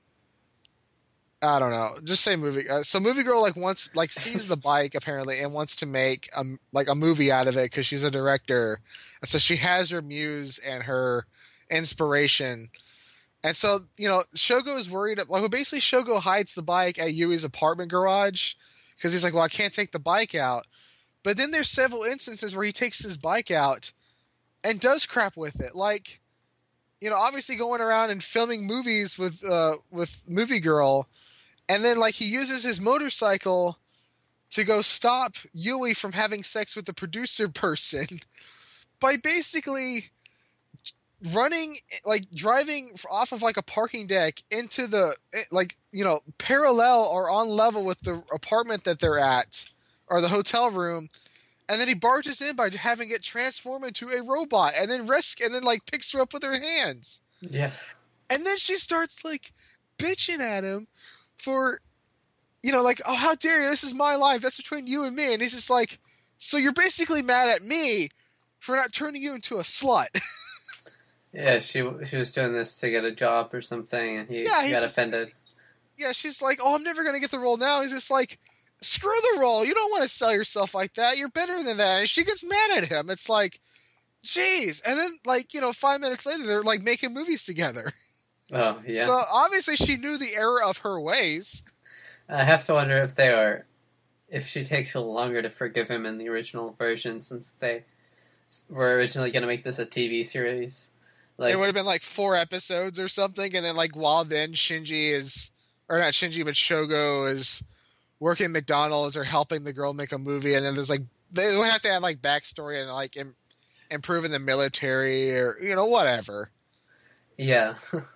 I don't know. Just say movie. Uh, so movie girl like wants like sees the bike apparently and wants to make a like a movie out of it because she's a director, and so she has her muse and her inspiration. And so you know Shogo is worried. Like well, basically Shogo hides the bike at Yui's apartment garage because he's like, well, I can't take the bike out. But then there's several instances where he takes his bike out and does crap with it, like, you know, obviously going around and filming movies with uh, with Movie Girl, and then like he uses his motorcycle to go stop Yui from having sex with the producer person by basically running, like driving off of like a parking deck into the like you know parallel or on level with the apartment that they're at or the hotel room. And then he barges in by having it transform into a robot, and then rescue, and then like picks her up with her hands. Yeah. And then she starts like bitching at him for, you know, like, oh, how dare you? This is my life. That's between you and me. And he's just like, so you're basically mad at me for not turning you into a slut. Yeah, she she was doing this to get a job or something, and he, Yeah, he he's got just- offended. Yeah, she's like, oh, I'm never gonna get the role now. He's just like, screw the role. You don't want to sell yourself like that. You're better than that. And she gets mad at him. It's like, jeez. And then, like, you know, five minutes later, they're like making movies together. Oh, yeah. So obviously she knew the error of her ways. I have to wonder if they are, if she takes a little longer to forgive him in the original version, since they were originally going to make this a T V series. Like, It would have been like four episodes or something. And then, like, while then Shinji is, or not Shinji, but Shogo is working at McDonald's or helping the girl make a movie. And then there's like, they would have to add like backstory and like im- improving the military or, you know, whatever. yeah.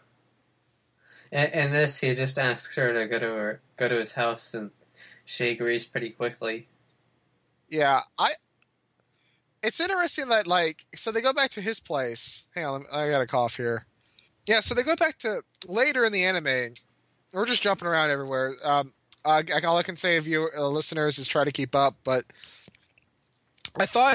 in, in this, he just asks her to go to her, go to his house, and she agrees pretty quickly. Yeah, I. It's interesting that like so they go back to his place. Hang on, I got a cough here. Yeah, so they go back to later in the anime. We're just jumping around everywhere. Um, I, all I can say of you uh, listeners is try to keep up. But I thought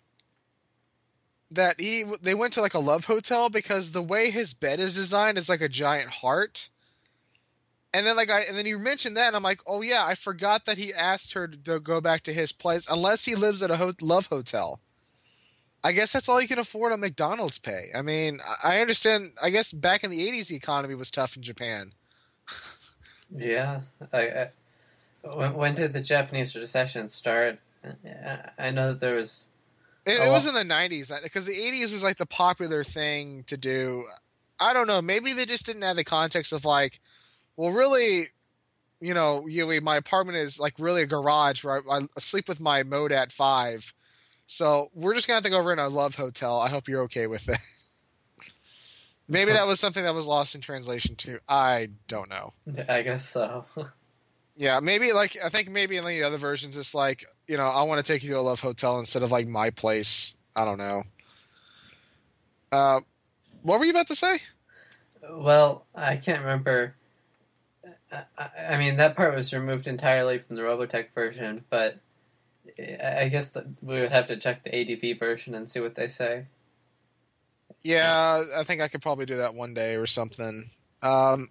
that he they went to like a love hotel because the way his bed is designed is like a giant heart. And then like I and then you mentioned that and I'm like, oh yeah, I forgot that he asked her to, to go back to his place unless he lives at a ho- love hotel. I guess that's all you can afford on McDonald's pay. I mean, I understand. I guess back in the eighties, the economy was tough in Japan. Yeah. I, I, when, when did the Japanese recession start? I, I know that there was It, Oh, it was well. in the nineties because the eighties was like the popular thing to do. I don't know. Maybe they just didn't have the context of like, well, really, you know, Yui, my apartment is like really a garage where I, I sleep with my mode at five. So we're just gonna have to go over in a love hotel. I hope you're okay with it. Maybe that was something that was lost in translation too. I don't know. I guess so. Yeah, maybe like I think maybe in the other versions it's like, you know, I want to take you to a love hotel instead of like my place. I don't know. Uh, what were you about to say? Well, I can't remember. I, I, I mean, that part was removed entirely from the Robotech version, but I I guess that we would have to check the A D V version and see what they say. Yeah, I think I could probably do that one day or something. Um,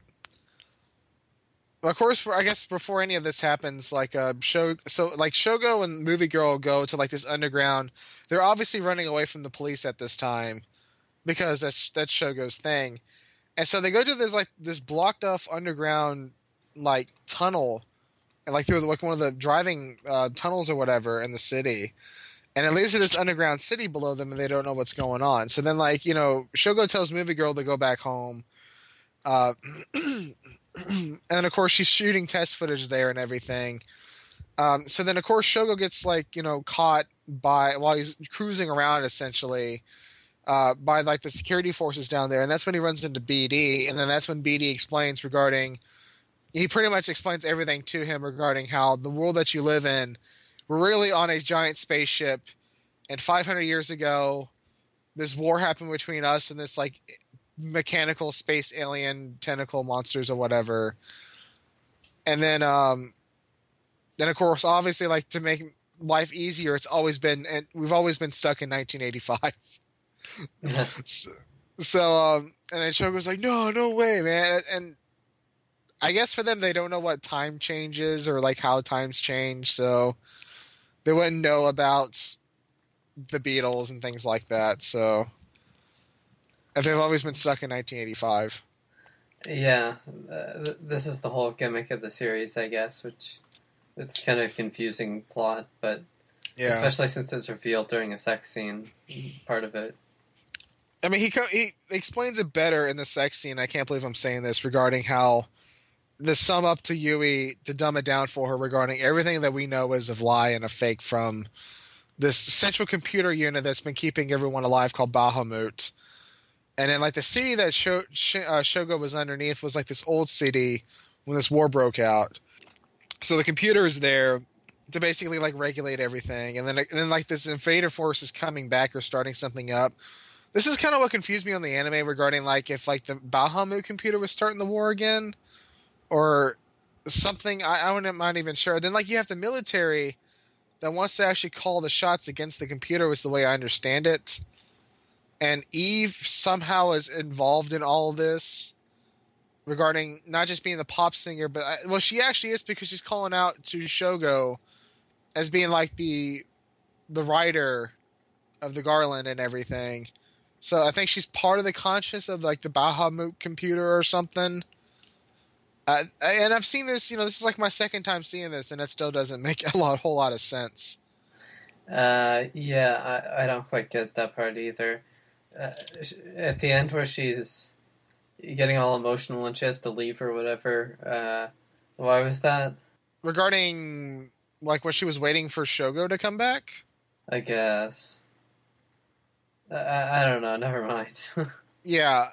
of course, I guess before any of this happens, like uh, show, so like Shogo and Movie Girl go to like this underground. They're obviously running away from the police at this time because that's that's Shogo's thing, and so they go to this like this blocked off underground like tunnel, and like through like one of the driving uh, tunnels or whatever in the city. And it leads to this underground city below them, and they don't know what's going on. So then, like, you know, Shogo tells Movie Girl to go back home. Uh, and then, of course, she's shooting test footage there and everything. Um, so then, of course, Shogo gets, like, you know, caught by, while he's cruising around, essentially, uh, by, like, the security forces down there. And that's when he runs into B D. And then that's when B D explains regarding, he pretty much explains everything to him regarding how the world that you live in, we're really on a giant spaceship, and five hundred years ago, this war happened between us and this like mechanical space alien tentacle monsters or whatever. And then, um, then of course, obviously, like to make life easier, it's always been, and we've always been stuck in nineteen eighty-five. so, so, um, and then Shogo's like, no, no way, man. And I guess for them, they don't know what time changes or like how times change, so they wouldn't know about the Beatles and things like that. So, if they've always been stuck in nineteen eighty-five. Yeah, uh, th- this is the whole gimmick of the series, I guess, which it's kind of a confusing plot, but Yeah. especially since it's revealed during a sex scene, part of it. I mean, he co- he explains it better in the sex scene. I can't believe I'm saying this regarding how the sum up to Yui to dumb it down for her regarding everything that we know is a lie and a fake from this central computer unit that's been keeping everyone alive called Bahamut. And then, like, the city that Sho- Sh- uh, Shogo was underneath was, like, this old city when this war broke out. So the computer is there to basically, like, regulate everything. And then, and then like, this invader force is coming back or starting something up. This is kind of what confused me on the anime regarding, like, if, like, the Bahamut computer was starting the war again or something. I, I'm not even sure. Then, like, you have the military that wants to actually call the shots against the computer, was the way I understand it. And Eve somehow is involved in all of this regarding not just being the pop singer, but I, well, she actually is because she's calling out to Shogo as being like the the writer of the Garland and everything. So I think she's part of the conscious of like the Bahamut computer or something. Uh, and I've seen this, you know, this is like my second time seeing this, and it still doesn't make a lot, whole lot of sense. Uh, yeah, I, I don't quite get that part either. Uh, at the end where she's getting all emotional and she has to leave or whatever, uh, why was that? Regarding, like, when she was waiting for Shogo to come back? I guess. I, I don't know, never mind. Yeah.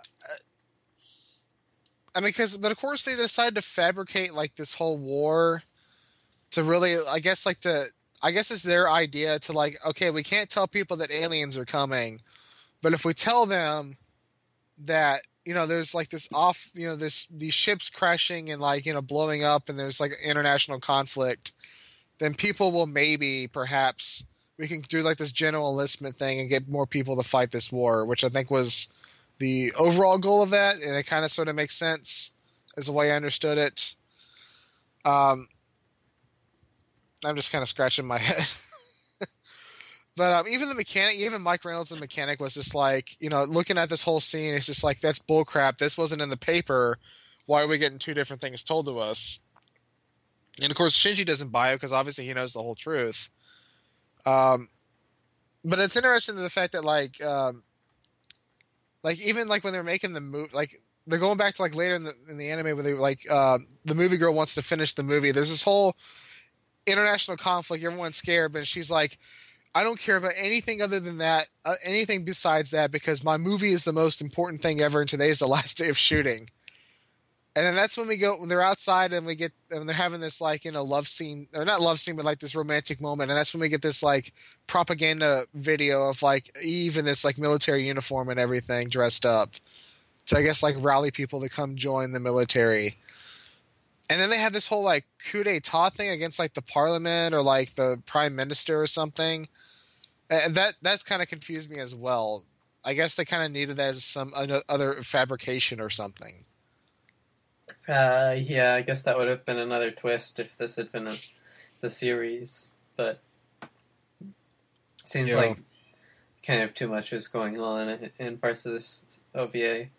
I mean, because, but of course they decided to fabricate, like, this whole war to really, I guess, like, to, I guess it's their idea to, like, okay, we can't tell people that aliens are coming, but if we tell them that, you know, there's, like, this off, you know, there's these ships crashing and, like, you know, blowing up and there's, like, international conflict, then people will maybe, perhaps, we can do, like, this general enlistment thing and get more people to fight this war, which I think was the overall goal of that, and it kind of sort of makes sense as the way I understood it. Um, I'm just kind of scratching my head. But um, even the mechanic, even Mike Reynolds, the mechanic, was just like, you know, looking at this whole scene, it's just like, that's bullcrap. This wasn't in the paper. Why are we getting two different things told to us? And of course, Shinji doesn't buy it because obviously he knows the whole truth. Um, but it's interesting to the fact that like um, like even like when they're making the movie, like they're going back to like later in the in the anime where they like uh, the movie girl wants to finish the movie. There's this whole international conflict. Everyone's scared, but she's like, I don't care about anything other than that, uh, anything besides that, because my movie is the most important thing ever, and today is the last day of shooting. And then that's when we go, when they're outside and we get, and they're having this like, you know, love scene, or not love scene, but like this romantic moment. And that's when we get this like propaganda video of like Eve in this like military uniform and everything dressed up. So I guess like rally people to come join the military. And then they had this whole like coup d'etat thing against like the parliament or like the prime minister or something. And that that's kind of confused me as well. I guess they kind of needed that as some other fabrication or something. Uh, yeah, I guess that would have been another twist if this had been a, the series. But it seems Yeah. like kind of too much was going on in, in parts of this O V A.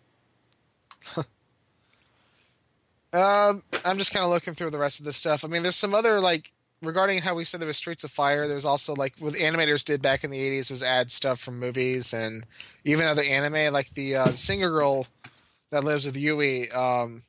Um, I'm just kind of looking through the rest of this stuff. I mean, there's some other like regarding how we said there was Streets of Fire. There's also like what animators did back in the eighties was add stuff from movies and even other anime, like the uh, singer girl that lives with Yui. Um,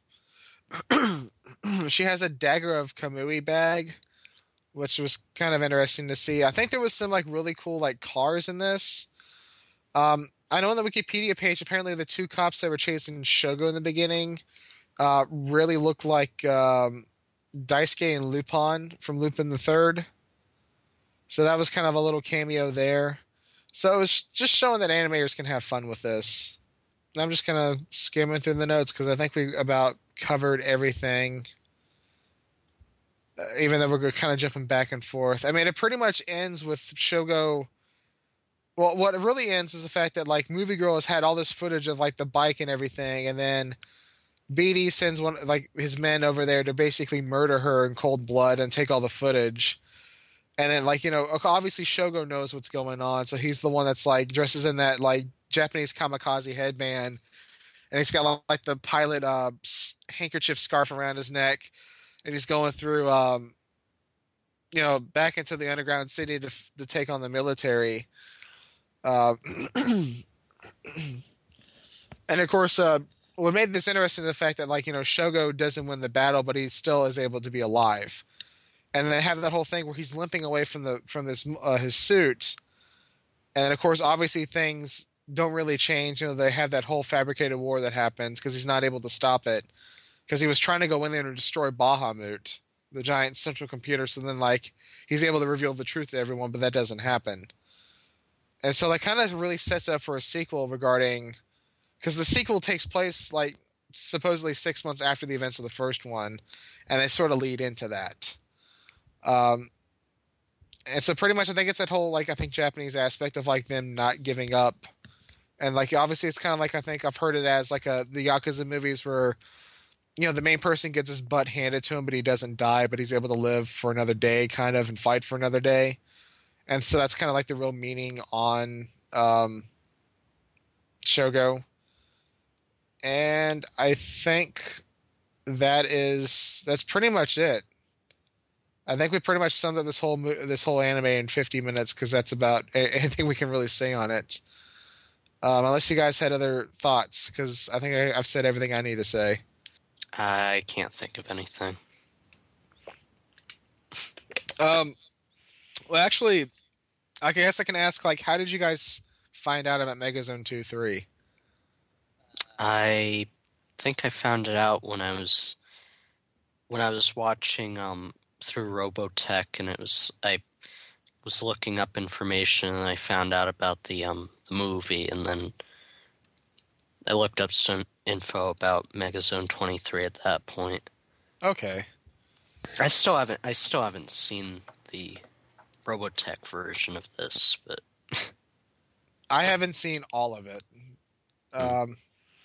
she has a Dagger of Kamui bag, which was kind of interesting to see. I think there was some like really cool like cars in this. Um, I know on the Wikipedia page, apparently the two cops that were chasing Shogo in the beginning uh, really looked like um, Daisuke and Lupin from Lupin the Third. So that was kind of a little cameo there. So it was just showing that animators can have fun with this. And I'm just kind of skimming through the notes because I think we about covered everything. Uh, even though we're kind of jumping back and forth. I mean, it pretty much ends with Shogo. Well, what it really ends is the fact that like Movie Girl has had all this footage of like the bike and everything, and then Beatty sends one like his men over there to basically murder her in cold blood and take all the footage. And then like, you know, obviously Shogo knows what's going on, so he's the one that's like dresses in that like Japanese kamikaze headband, and he's got like the pilot uh, handkerchief scarf around his neck, and he's going through, um, you know, back into the underground city to to take on the military. Uh, and of course, uh, what made this interesting is the fact that, like, you know, Shogo doesn't win the battle, but he still is able to be alive. And they have that whole thing where he's limping away from the from this uh, his suit, and of course, obviously things don't really change. You know, they have that whole fabricated war that happens because he's not able to stop it because he was trying to go in there and destroy Bahamut, the giant central computer. So then, like, he's able to reveal the truth to everyone, but that doesn't happen. And so that kind of really sets up for a sequel regarding, because the sequel takes place like supposedly six months after the events of the first one, and they sort of lead into that. Um, and so pretty much I think it's that whole, like, I think Japanese aspect of like them not giving up. And like, obviously it's kind of like, I think I've heard it as like a, the Yakuza movies where, you know, the main person gets his butt handed to him, but he doesn't die, but he's able to live for another day kind of and fight for another day. And so that's kind of like the real meaning on um, Shogo. And I think that is, that's pretty much it. I think we pretty much summed up this whole this whole anime in fifty minutes because that's about anything we can really say on it. Um, unless you guys had other thoughts, because I think I, I've said everything I need to say. I can't think of anything. Um, well, actually, I guess I can ask, like, how did you guys find out about Megazone two three? I think I found it out when I was when I was watching um through Robotech, and it was I was looking up information, and I found out about the um the movie, and then I looked up some info about Megazone twenty-three at that point. Okay. I still haven't I still haven't seen the Robotech version of this, but I haven't seen all of it. Um,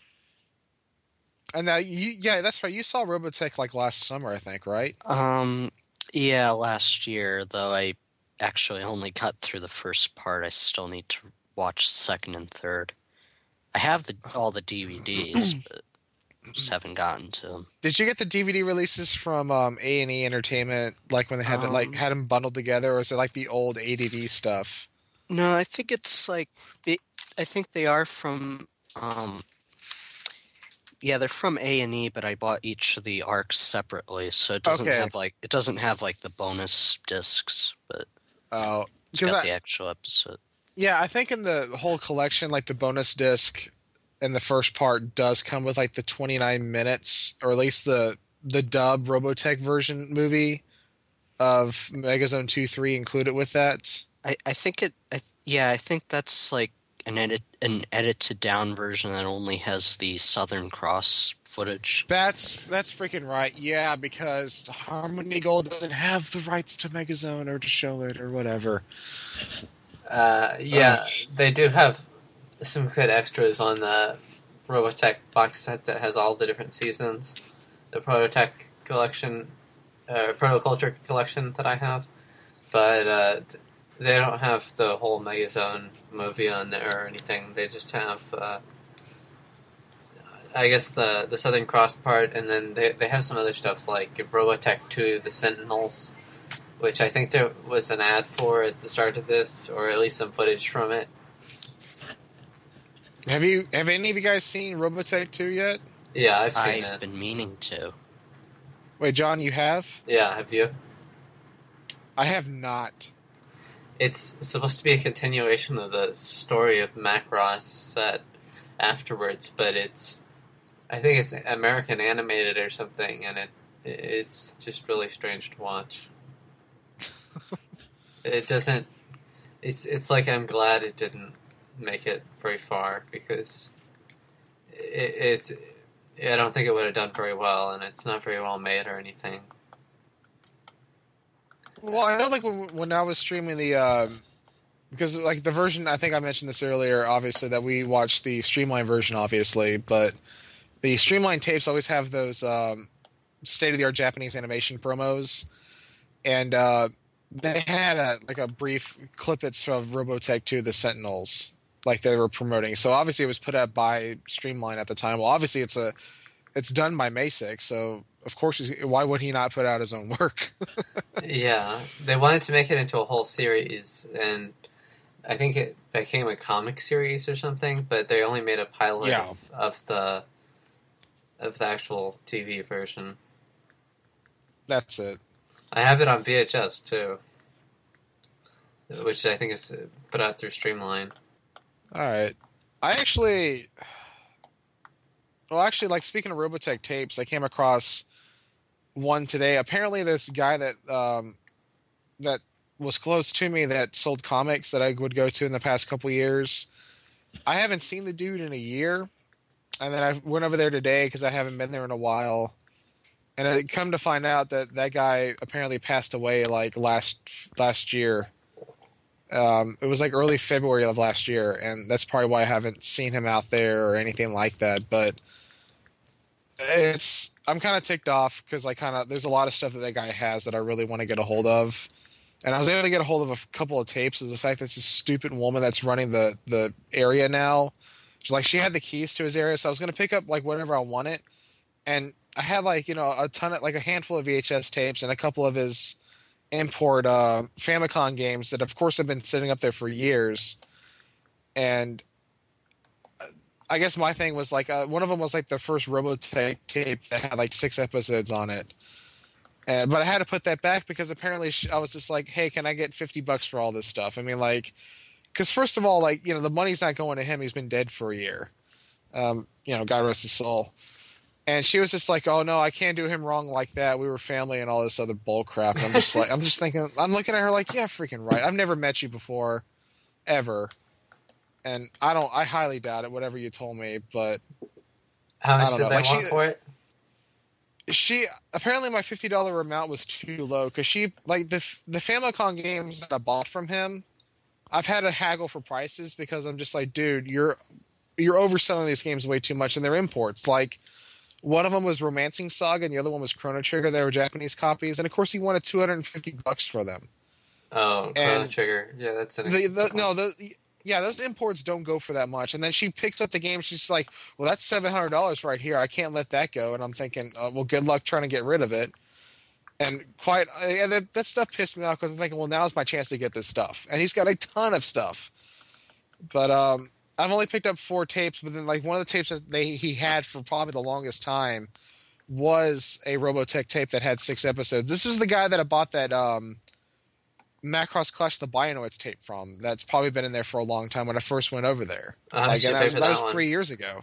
and now you, yeah, that's right. You saw Robotech like last summer, I think, right? um yeah, last year, though I actually only got through the first part. I still need to watch the second and third. I have the all the D V Ds, but just haven't gotten to them. Did you get the D V D releases from um, A and E Entertainment, like when they had it, like Um, had them bundled together, or is it like the old A D V stuff? No, I think it's like it, I think they are from. Um, yeah, they're from A and E, but I bought each of the arcs separately, so it doesn't Okay. have like it doesn't have like the bonus discs, but Oh, it's because got I the actual episode. yeah, I think in the whole collection, like the bonus disc in the first part does come with like the twenty-nine minutes, or at least the the dub Robotech version movie of Megazone two three included with that. I, I think it. I, yeah, I think that's like an edit an edited down version that only has the Southern Cross footage. That's that's freaking right. Yeah, because Harmony Gold doesn't have the rights to Megazone or to show it or whatever. Uh, yeah, they do have some good extras on the Robotech box set that has all the different seasons. The Prototech collection, uh, Protoculture collection that I have, but uh, they don't have the whole Megazone movie on there or anything. They just have, uh, I guess, the the Southern Cross part, and then they they have some other stuff like Robotech two, the Sentinels, which I think there was an ad for at the start of this, or at least some footage from it. Have you have any of you guys seen Robotech two yet? Yeah, I've seen I've it. been meaning to. Wait, John, you have? Yeah, have you? I have not. It's supposed to be a continuation of the story of Macross set afterwards, but it's, I think it's American animated or something, and it it's just really strange to watch. It doesn't. It's it's like I'm glad it didn't make it very far because it, it I don't think it would have done very well, and it's not very well made or anything. Well, I know, like when when I was streaming the, um, because like the version, I think I mentioned this earlier. Obviously, that we watched the streamlined version, obviously, but the streamlined tapes always have those um, state of the art Japanese animation promos, and uh, they had a like a brief clippets from Robotech two, the Sentinels, like they were promoting. So obviously, it was put out by Streamline at the time. Well, obviously, it's a it's done by Masick, so of course, he's, why would he not put out his own work? Yeah, they wanted to make it into a whole series, and I think it became a comic series or something. But they only made a pilot Yeah. of, of the of the actual T V version. That's it. I have it on V H S too, which I think is put out through Streamline. All right. I actually, well, actually, like speaking of Robotech tapes, I came across one today. Apparently, this guy that um, that was close to me that sold comics that I would go to in the past couple years. I haven't seen the dude in a year, and then I went over there today because I haven't been there in a while. And I come to find out that that guy apparently passed away like last last year. Um, it was like early February of last year, and that's probably why I haven't seen him out there or anything like that. But it's I'm kind of ticked off because I kind of there's a lot of stuff that that guy has that I really want to get a hold of, and I was able to get a hold of a couple of tapes. Is the fact that this stupid woman that's running the the area now, she's like she had the keys to his area, so I was gonna pick up like whatever I wanted, and I had like you know a ton of like a handful of V H S tapes and a couple of his import uh, Famicom games that of course have been sitting up there for years, and I guess my thing was like uh, one of them was like the first Robotech tape that had like six episodes on it, and but I had to put that back because apparently she, I was just like, hey, can I get fifty bucks for all this stuff? I mean, like, because first of all, like you know the money's not going to him; he's been dead for a year. Um, you know, God rest his soul. And she was just like, "Oh no, I can't do him wrong like that. We were family and all this other bull crap." And I'm just like, I'm just thinking, I'm looking at her like, "Yeah, freaking right. I've never met you before, ever, and I don't. I highly doubt it. Whatever you told me, but How I much don't did know. they Like, want she- for it? she apparently my fifty dollar amount was too low because she like the the Famicom games that I bought from him. I've had to haggle for prices because I'm just like, dude, you're you're overselling these games way too much, and they're imports. Like. One of them was Romancing Saga, and the other one was Chrono Trigger. They were Japanese copies, and of course, he wanted two hundred and fifty bucks for them. Oh, Chrono And Trigger. Yeah, that's an The, the, expensive no, one. the yeah, those imports don't go for that much. And then she picks up the game. She's like, "Well, that's seven hundred dollars right here. I can't let that go." And I'm thinking, uh, "Well, good luck trying to get rid of it." And quite, and that, that stuff pissed me off because I'm thinking, well, now's my chance to get this stuff. And he's got a ton of stuff. But um, I've only picked up four tapes, but then like one of the tapes that they he had for probably the longest time was a Robotech tape that had six episodes. This is the guy that I bought that um, Macross Clash the Bionoids tape from. That's probably been in there for a long time when I first went over there. Uh, how like, much did you that pay was, for that that was one? three years ago.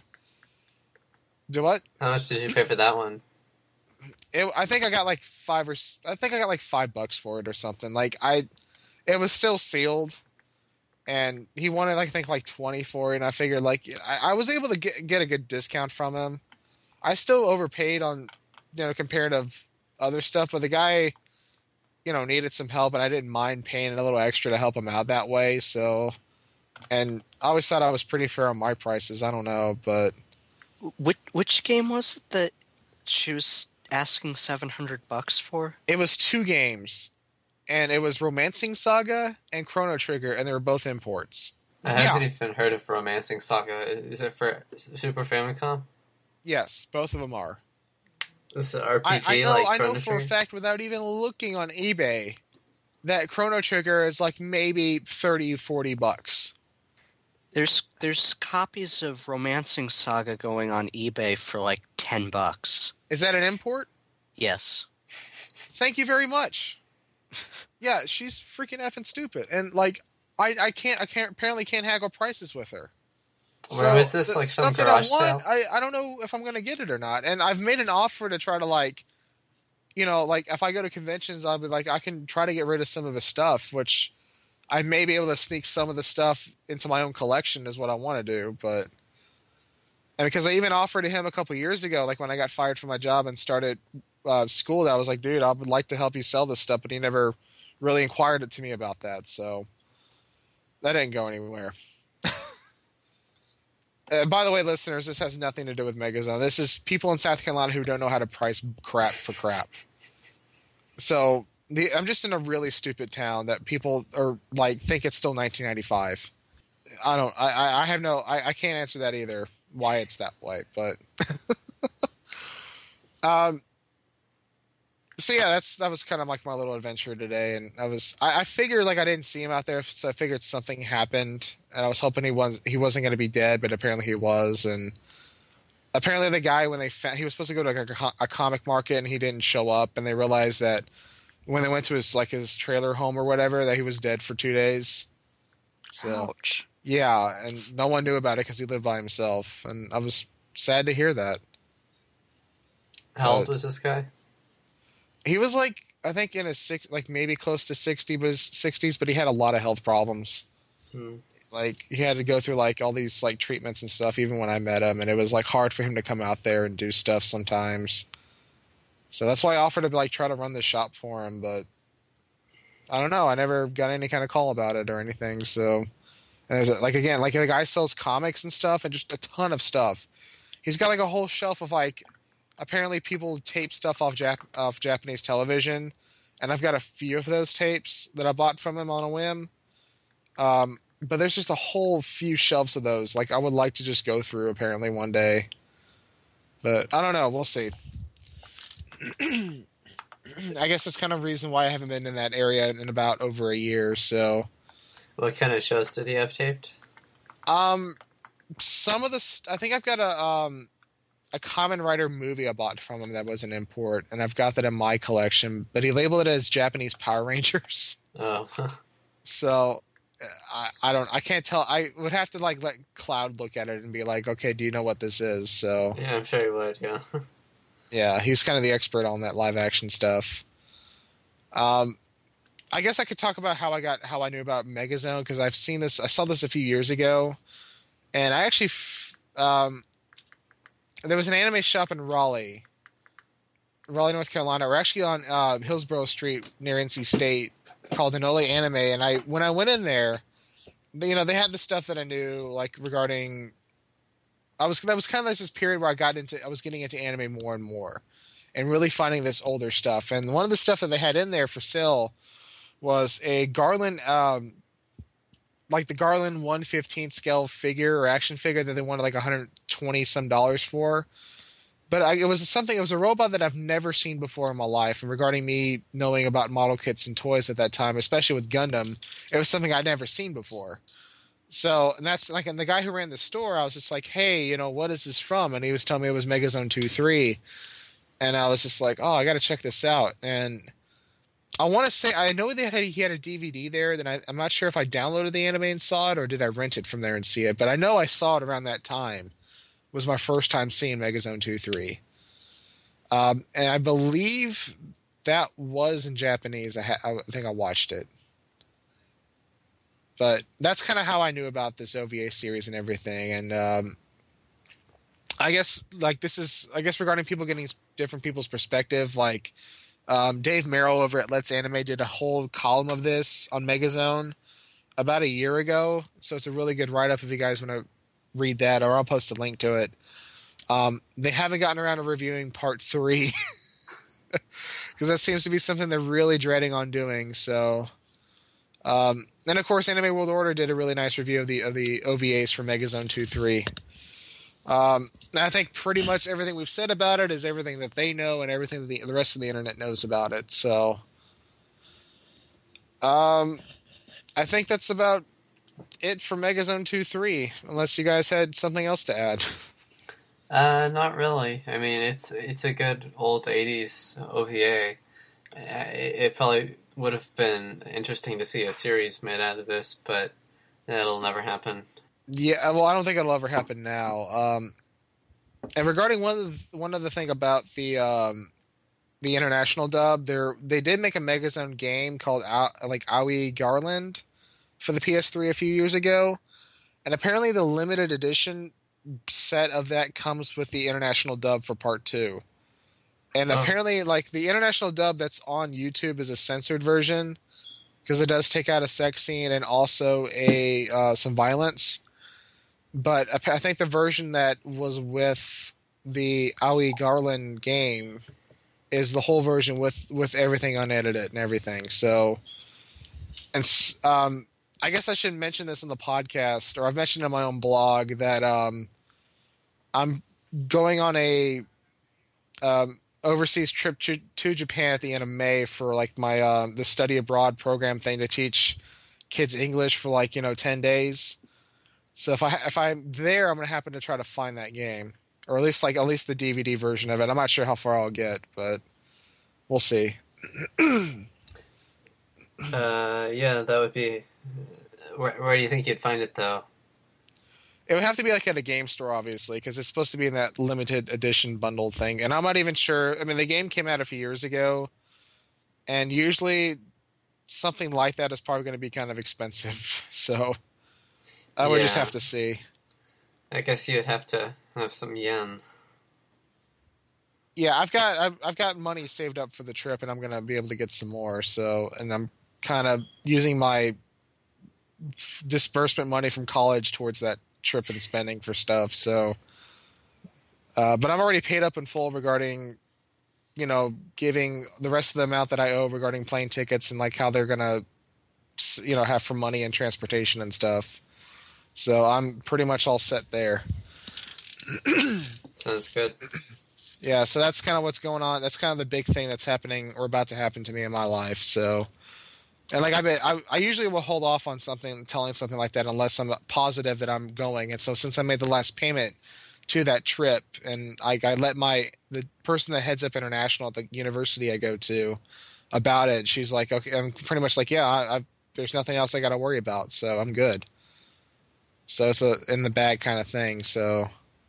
Do what? How much did you pay for that one? It, I think I got like five or s- I think I got like five bucks for it or something. Like I, it was still sealed, and he wanted like I think like twenty for it. And I figured like I, I was able to get get a good discount from him. I still overpaid on, you know, compared to other stuff, but the guy, you know, needed some help, and I didn't mind paying a little extra to help him out that way. So, and I always thought I was pretty fair on my prices. I don't know, but Which which game was it that she was asking seven hundred bucks for? it was two games, and it was Romancing Saga and Chrono Trigger, and they were both imports. I Yeah. haven't even heard of Romancing Saga. Is it for Super Famicom? Yes, both of them are. This is an R P I, G I know, like I know Chrono for a Trigger? fact, without even looking on eBay, that Chrono Trigger is like maybe thirty, forty bucks. There's there's copies of Romancing Saga going on eBay for like ten bucks. Is that an import? Yes. Thank you very much. Yeah, she's freaking effing stupid, and like, I, I can't, I can't, apparently can't haggle prices with her. Or was this the like some stuff that I garage want, sale? I, I don't know if I'm gonna get it or not, and I've made an offer to try to like, you know, like if I go to conventions, I'll be like, I can try to get rid of some of his stuff, which I may be able to sneak some of the stuff into my own collection is what I want to do, but. And because I even offered to him a couple years ago, like when I got fired from my job and started uh, school, that I was like, dude, I would like to help you sell this stuff, but he never really inquired it to me about that, so that didn't go anywhere. uh, by the way, listeners, this has nothing to do with Megazone. This is people in South Carolina who don't know how to price crap for crap. So the, I'm just in a really stupid town that people are like think it's still nineteen ninety-five. I don't. I, I, I have no. I, I can't answer that either. Why it's that way, but um. So yeah, that's that was kind of like my little adventure today, and I was I, I figured like I didn't see him out there, so I figured something happened, and I was hoping he was he wasn't going to be dead, but apparently he was, and apparently the guy when they found, he was supposed to go to like a, co- a comic market and he didn't show up, and they realized that when they went to his like his trailer home or whatever that he was dead for two days. So Ouch. yeah, and no one knew about it because he lived by himself, and I was sad to hear that. How old uh, was this guy? He was like, I think in his six, like maybe close to sixty, but his sixties, but he had a lot of health problems. Hmm. Like he had to go through like all these like treatments and stuff, even when I met him, and it was like hard for him to come out there and do stuff sometimes. So that's why I offered to like try to run the shop for him, but I don't know. I never got any kind of call about it or anything. So, and there's a, like again, like the guy sells comics and stuff, and just a ton of stuff. He's got like a whole shelf of like. Apparently, people tape stuff off Jap- off Japanese television, and I've got a few of those tapes that I bought from him on a whim. Um, but there's just a whole few shelves of those. Like I would like to just go through apparently one day, but I don't know. We'll see. I guess that's kind of the reason why I haven't been in that area in about over a year. So, What kind of shows did he have taped? um, some of the st- I think I've got a um. a Kamen Rider movie I bought from him that was an import, and I've got that in my collection, but he labeled it as Japanese Power Rangers. Oh, So I, I don't, I can't tell. I would have to like let Cloud look at it and be like, okay, do you know what this is? So yeah, I'm sure he would. Yeah. yeah, he's kind of the expert on that live action stuff. Um, I guess I could talk about how I got, how I knew about Megazone, because I've seen this, I saw this a few years ago, and I actually, f- um, there was an anime shop in Raleigh, Raleigh, North Carolina. We're actually on uh, Hillsborough Street near N C State, called Inole Anime. And I, when I went in there, you know, they had the stuff that I knew, like regarding. I was that was kind of like this period where I got into, I was getting into anime more and more, and really finding this older stuff. And one of the stuff that they had in there for sale was a Garland, um, like the Garland one fifteenth scale figure or action figure that they wanted like one hundred twenty some dollars for. but I, it was something. It was a robot that I've never seen before in my life. And regarding me knowing about model kits and toys at that time, especially with Gundam, it was something I'd never seen before. So, and that's like, and the guy who ran the store, I was just like, hey, you know, what is this from? And he was telling me it was Megazone two three. And I was just like, oh, I got to check this out. And I want to say, I know they had he had a D V D there. Then I, I'm not sure if I downloaded the anime and saw it, or did I rent it from there and see it. But I know I saw it around that time. It was my first time seeing Megazone two three. Um, and I believe that was in Japanese. I, ha- I think I watched it. But that's kind of how I knew about this O V A series and everything. And um, I guess like this is, I guess regarding people getting different people's perspective, like um, Dave Merrill over at Let's Anime did a whole column of this on Megazone about a year ago. So it's a really good write-up if you guys want to read that, or I'll post a link to it. Um, they haven't gotten around to reviewing part three because that seems to be something they're really dreading on doing. So, um, and of course, Anime World Order did a really nice review of the of the O V As for Megazone two three. Um, I think pretty much everything we've said about it is everything that they know and everything that the, the rest of the internet knows about it. So, um, I think that's about it for Megazone two three, unless you guys had something else to add. Uh, not really. I mean, it's it's a good old eighties O V A. Uh, It, it probably would have been interesting to see a series made out of this, but that'll never happen. Yeah, well, I don't think it'll ever happen now. Um, and regarding one of the, one other thing about the um, the international dub, they they did make a Megazone game called Ow- like Aoi Garland for the P S three a few years ago, and apparently the limited edition set of that comes with the international dub for part two. And Oh. apparently, like, the international dub that's on YouTube is a censored version because it does take out a sex scene and also a uh, some violence. But I I think the version that was with the Aoi Garland game is the whole version with, with everything unedited and everything. So, and s- um, I guess I should mention this in the podcast, or I've mentioned in my own blog that um, I'm going on a um, overseas trip to, to Japan at the end of May for like my um, the study abroad program thing to teach kids English for like you know ten days. So if I if I'm there, I'm gonna happen to try to find that game, or at least like at least the D V D version of it. I'm not sure how far I'll get, but we'll see. Uh, yeah, that would be. Where, where do you think you'd find it, though? It would have to be like at a game store, obviously, because it's supposed to be in that limited edition bundle thing. And I'm not even sure. I mean, the game came out a few years ago, and usually something like that is probably going to be kind of expensive. So I would just Yeah. have to see. I guess you'd have to have some yen. Yeah, I've got I've, I've got money saved up for the trip, and I'm going to be able to get some more. So, and I'm kind of using my disbursement money from college towards that trip and spending for stuff. So, uh, but I'm already paid up in full regarding, you know, giving the rest of the amount that I owe regarding plane tickets and like how they're gonna, you know, have for money and transportation and stuff. So I'm pretty much all set there. Sounds good. Yeah, so that's kind of what's going on. That's kind of the big thing that's happening or about to happen to me in my life. So, and like I, bet, I, I usually will hold off on something, telling something like that, unless I'm positive that I'm going. And so, since I made the last payment to that trip, and I, I let my the person that heads up international at the university I go to about it, she's like, okay, I'm pretty much like, yeah, I, I, there's nothing else I got to worry about, so I'm good. So it's a in the bag kind of thing. So.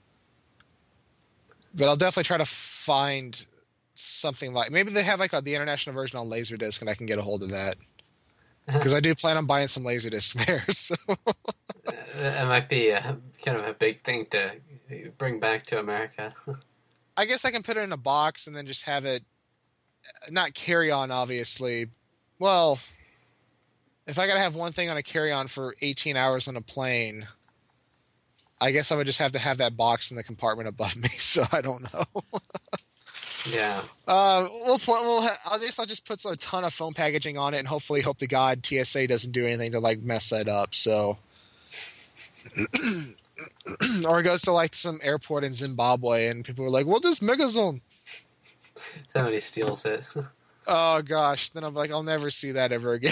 But I'll definitely try to find something like maybe they have like a, the international version on Laserdisc, and I can get a hold of that because I do plan on buying some Laserdisc there. So It might be a, kind of a big thing to bring back to America. I guess I can put it in a box and then just have it not carry on. Obviously, well, if I gotta have one thing on a carry on for eighteen hours on a plane, I guess I would just have to have that box in the compartment above me. So I don't know. Yeah. Uh, we'll, we'll ha- I'll just I'll just put a ton of foam packaging on it, and hopefully, hope to God T S A doesn't do anything to like mess that up. So, or goes to like some airport in Zimbabwe, and people are like, "What is Megazone?" Somebody steals it. Oh gosh, then I'm like, I'll never see that ever again.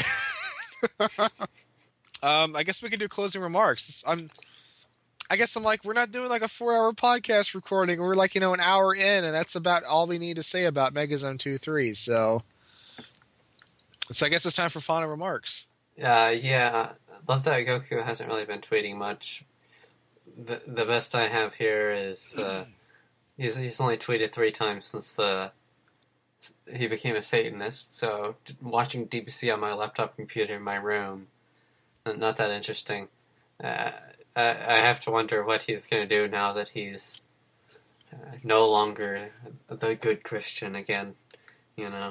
um, I guess we could do closing remarks. I'm, I guess I'm like, we're not doing like a four-hour podcast recording. We're like, you know, an hour in, and that's about all we need to say about Megazone two three. So, so I guess it's time for final remarks. Uh, yeah, Love That Goku hasn't really been tweeting much. The the best I have here is uh, he's he's only tweeted three times since the he became a Satanist. So watching D B C on my laptop computer in my room, not that interesting. Uh, I I have to wonder what he's going to do now that he's uh, no longer the good Christian again. You know.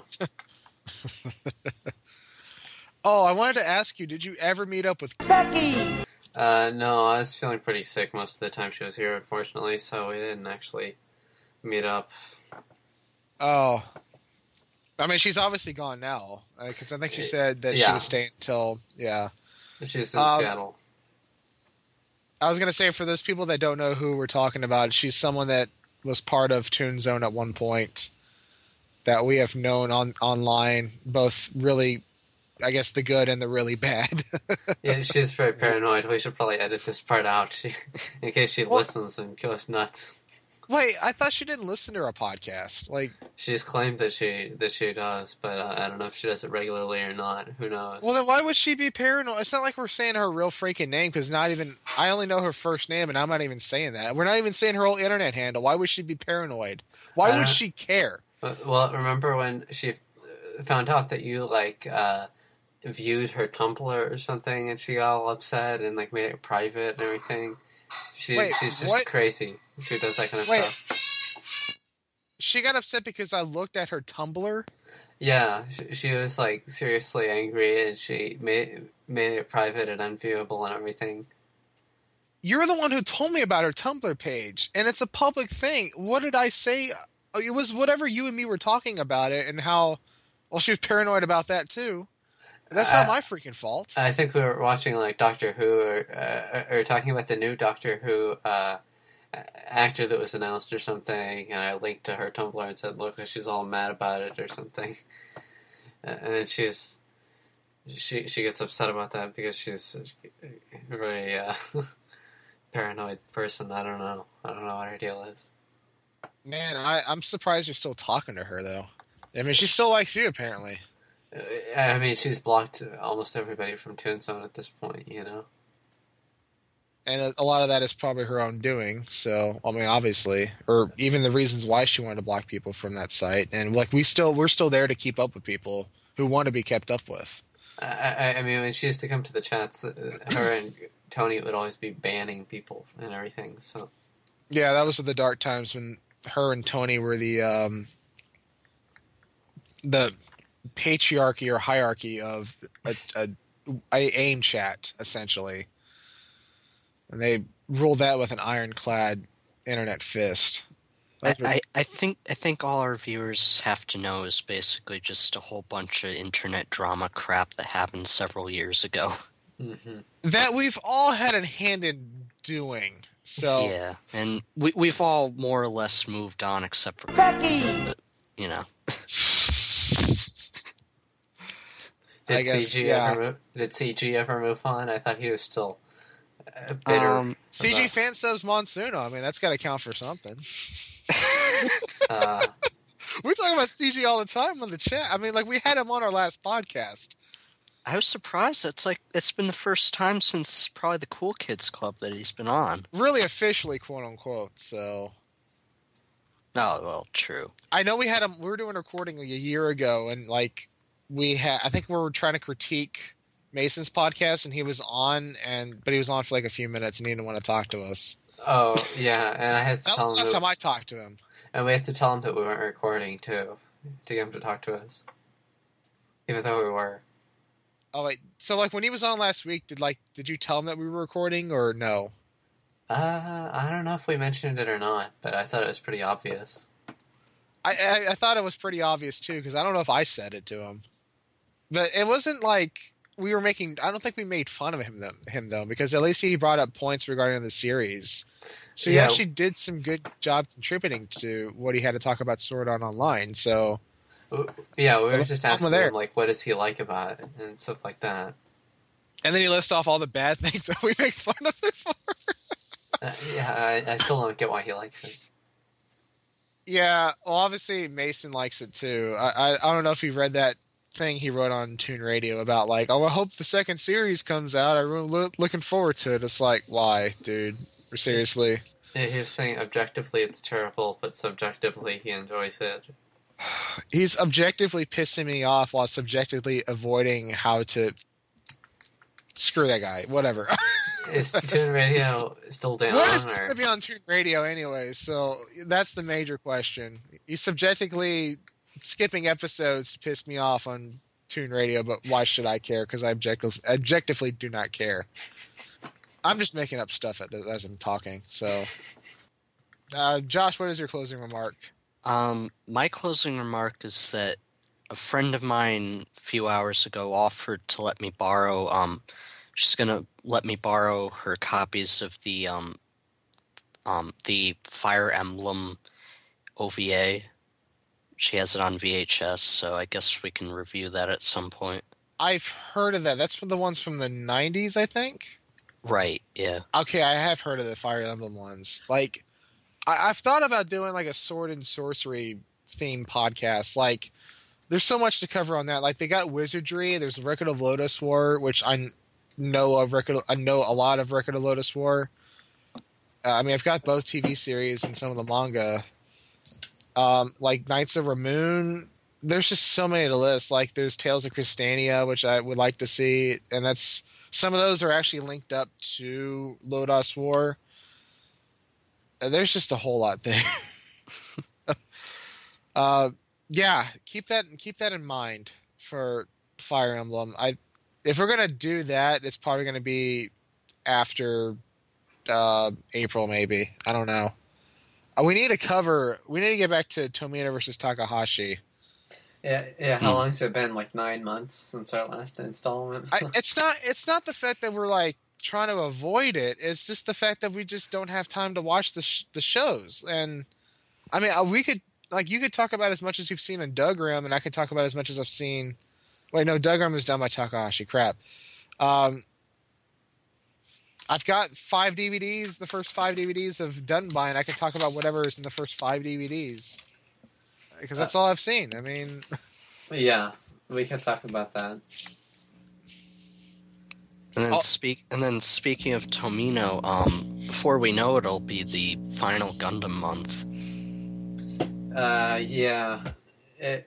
Oh, I wanted to ask you, did you ever meet up with Becky? Uh, no, I was feeling pretty sick most of the time she was here, unfortunately, so we didn't actually meet up. Oh, I mean, she's obviously gone now, because I think she said that Yeah. she was staying until, yeah. She's in Um, Seattle. I was going to say, for those people that don't know who we're talking about, she's someone that was part of Toon Zone at one point that we have known on online, both really, I guess, the good and the really bad. Yeah, she's very paranoid. We should probably edit this part out in case she Well- listens and goes nuts. Wait, I thought she didn't listen to our podcast. Like, She's claimed that she that she does, but uh, I don't know if she does it regularly or not. Who knows? well, then why would she be paranoid? It's not like we're saying her real freaking name, because not even I only know her first name, and I'm not even saying that. We're not even saying her whole internet handle. Why would she be paranoid? Why I would don't- she care? But- well, remember when she found out that you like uh, viewed her Tumblr or something, and she got all upset and like made it private and everything. She Wait, she's just what? crazy. She does that kind of Wait. stuff. She got upset because I looked at her Tumblr. Yeah, she, she was like seriously angry, and she made made it private and unviewable and everything. You're the one who told me about her Tumblr page, and it's a public thing. What did I say? It was whatever you and me were talking about it, and how, well, she was paranoid about that too. That's not Uh, my freaking fault. I think we were watching like Doctor Who, or uh, or talking about the new Doctor Who uh, actor that was announced or something, and I linked to her Tumblr and said, "Look, she's all mad about it" or something. And then she's she she gets upset about that because she's a very uh, paranoid person. I don't know. I don't know what her deal is. Man, I, I'm surprised you're still talking to her, though. I mean, she still likes you, apparently. Uh, I mean, she's blocked almost everybody from Toon Zone at this point. You know. And a, a lot of that is probably her own doing. So, I mean, obviously, or even the reasons why she wanted to block people from that site. And like, we still, we're still there to keep up with people who want to be kept up with. I, I, I mean, when she used to come to the chats, uh, her and Tony would always be banning people and everything. So Yeah, that was the dark times when her and Tony were the um, the patriarchy or hierarchy of a, a, a AIM chat, essentially. And they ruled that with an ironclad internet fist. I, I, I think I think all our viewers have to know is basically just a whole bunch of internet drama crap that happened several years ago. mm-hmm. That we've all had a hand in doing. So Yeah, and we we've all more or less moved on, except for Becky! you know. Did I guess, C G yeah. ever move, did C G ever move on? I thought he was still uh, bitter. Um, C G about- fan subs Monsuno. I mean, that's got to count for something. uh, We talk about C G all the time on the chat. I mean, like, we had him on our last podcast. I was surprised. It's like it's been the first time since probably the Cool Kids Club that he's been on. Really officially, quote unquote. So Oh well, true. I know we had him. We were doing a recording a year ago, and like we had, I think we were trying to critique Mason's podcast, and he was on, and but he was on for like a few minutes, and he didn't want to talk to us. oh yeah, and I had to That tell was the him, last that, time I talked to him. and we had to tell him that we weren't recording too, to get him to talk to us, even though we were. Oh wait, so like when he was on last week, did like did you tell him that we were recording or no? Uh, I don't know if we mentioned it or not, but I thought it was pretty obvious. I I, I thought it was pretty obvious too, because I don't know if I said it to him, but it wasn't like we were making. I don't think we made fun of him though, him though, because at least he brought up points regarding the series. So he Yeah. actually did some good job contributing to what he had to talk about Sword Art Online. So Yeah, we were Well, just I'm asking there. him, like, what does he like about it and stuff like that. and then he lists off all the bad things that we make fun of it for. Uh, yeah, I, I still don't get why he likes it. Yeah, well, obviously Mason likes it too. I, I I don't know if he read that thing he wrote on Toon Radio about like, oh, I hope the second series comes out. I'm really loo- looking forward to it. It's like, why, dude? Seriously. Yeah, he was saying objectively it's terrible, but subjectively he enjoys it. He's objectively pissing me off while subjectively avoiding how to screw that guy. Whatever. Is Toon Radio still down? What is Or... going to be on Toon Radio anyway? So that's the major question. He's subjectively skipping episodes to piss me off on Toon Radio, but why should I care? Because I objective, objectively do not care. I'm just making up stuff as I'm talking. So, uh, Josh, what is your closing remark? Um, my closing remark is that a friend of mine a few hours ago offered to let me borrow, um, she's gonna let me borrow her copies of the, um, um, the Fire Emblem O V A. She has it on V H S, so I guess we can review that at some point. I've heard of that. That's for the ones from the nineties, I think. Right, yeah. Okay, I have heard of the Fire Emblem ones. Like, I, I've thought about doing like a sword and sorcery theme podcast. Like, there's so much to cover on that. Like, they got wizardry. There's Record of Lodoss War, which I know of. Record, I know a lot of Record of Lodoss War. Uh, I mean, I've got both T V series and some of the manga. Um, like Knights of Ramoon. There's just so many to list. Like, there's Tales of Crystania, which I would like to see, and that's some of those are actually linked up to Lodoss War. Uh, There's just a whole lot there. uh, yeah, keep that keep that in mind for Fire Emblem. I if we're gonna do that, it's probably gonna be after uh, April, maybe. I don't know. Uh, we need to cover. We need to get back to Tomino versus Takahashi. Yeah, yeah. How Hmm. long has it been? Like nine months since our last installment. I, it's not. It's not the fact that we're like trying to avoid it. It's just the fact that we just don't have time to watch the sh- the shows. And I mean, uh, we could like you could talk about as much as you've seen in Dougram, and I could talk about as much as I've seen. Wait, no, Dougram is done by Takahashi. Crap. Um, I've got five D V Ds. The first five D V Ds of Done By, and I can talk about whatever is in the first five D V Ds because that's all I've seen. I mean. Yeah, we can talk about that. And then Oh. speak. And then speaking of Tomino, um, before we know it, it'll be the final Gundam month. Uh, yeah. It,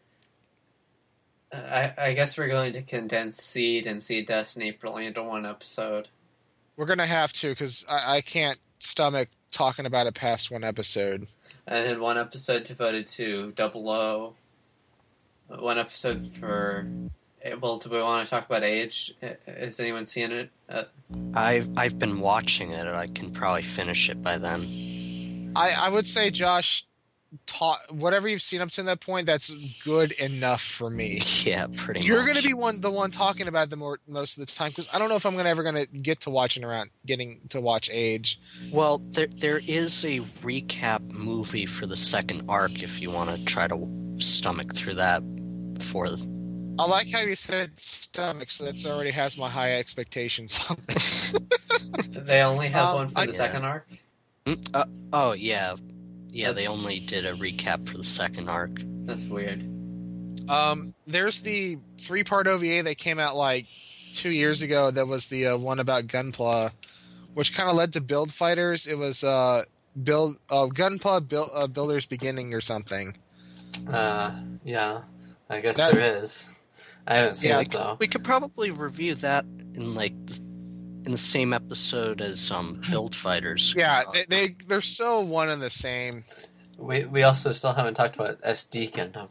I I guess we're going to condense Seed and Seed Destiny probably into one episode. We're gonna have to because I, I can't stomach talking about it past one episode. And then one episode devoted to Double O. One episode for. Well, do we want to talk about Age? Has anyone seen it? Uh, I've I've been watching it, and I can probably finish it by then. I, I would say, Josh, ta- whatever you've seen up to that point, that's good enough for me. Yeah, pretty You're much. gonna be one the one talking about them more most of the time because I don't know if I'm gonna ever gonna get to watching around getting to watch Age. Well, there there is a recap movie for the second arc if you want to try to stomach through that before. The... I like how you said stomach, so that already has my high expectations on it. they only have Um, one for I- the Yeah. second arc? Mm, Uh, oh yeah, yeah. They That's- only did a recap for the second arc. That's weird. Um, there's the three part O V A that came out like two years ago. That was the uh, one about Gunpla, which kind of led to Build Fighters. It was uh, build uh, Gunpla build, uh, Builders Beginning or something. Uh, yeah. I guess That- there is. I haven't seen Yeah, it, though. We could probably review that in like the, in the same episode as um Build Fighters. Yeah, Uh, they, they they're so one and the same. We we also still haven't talked about S D Gundam.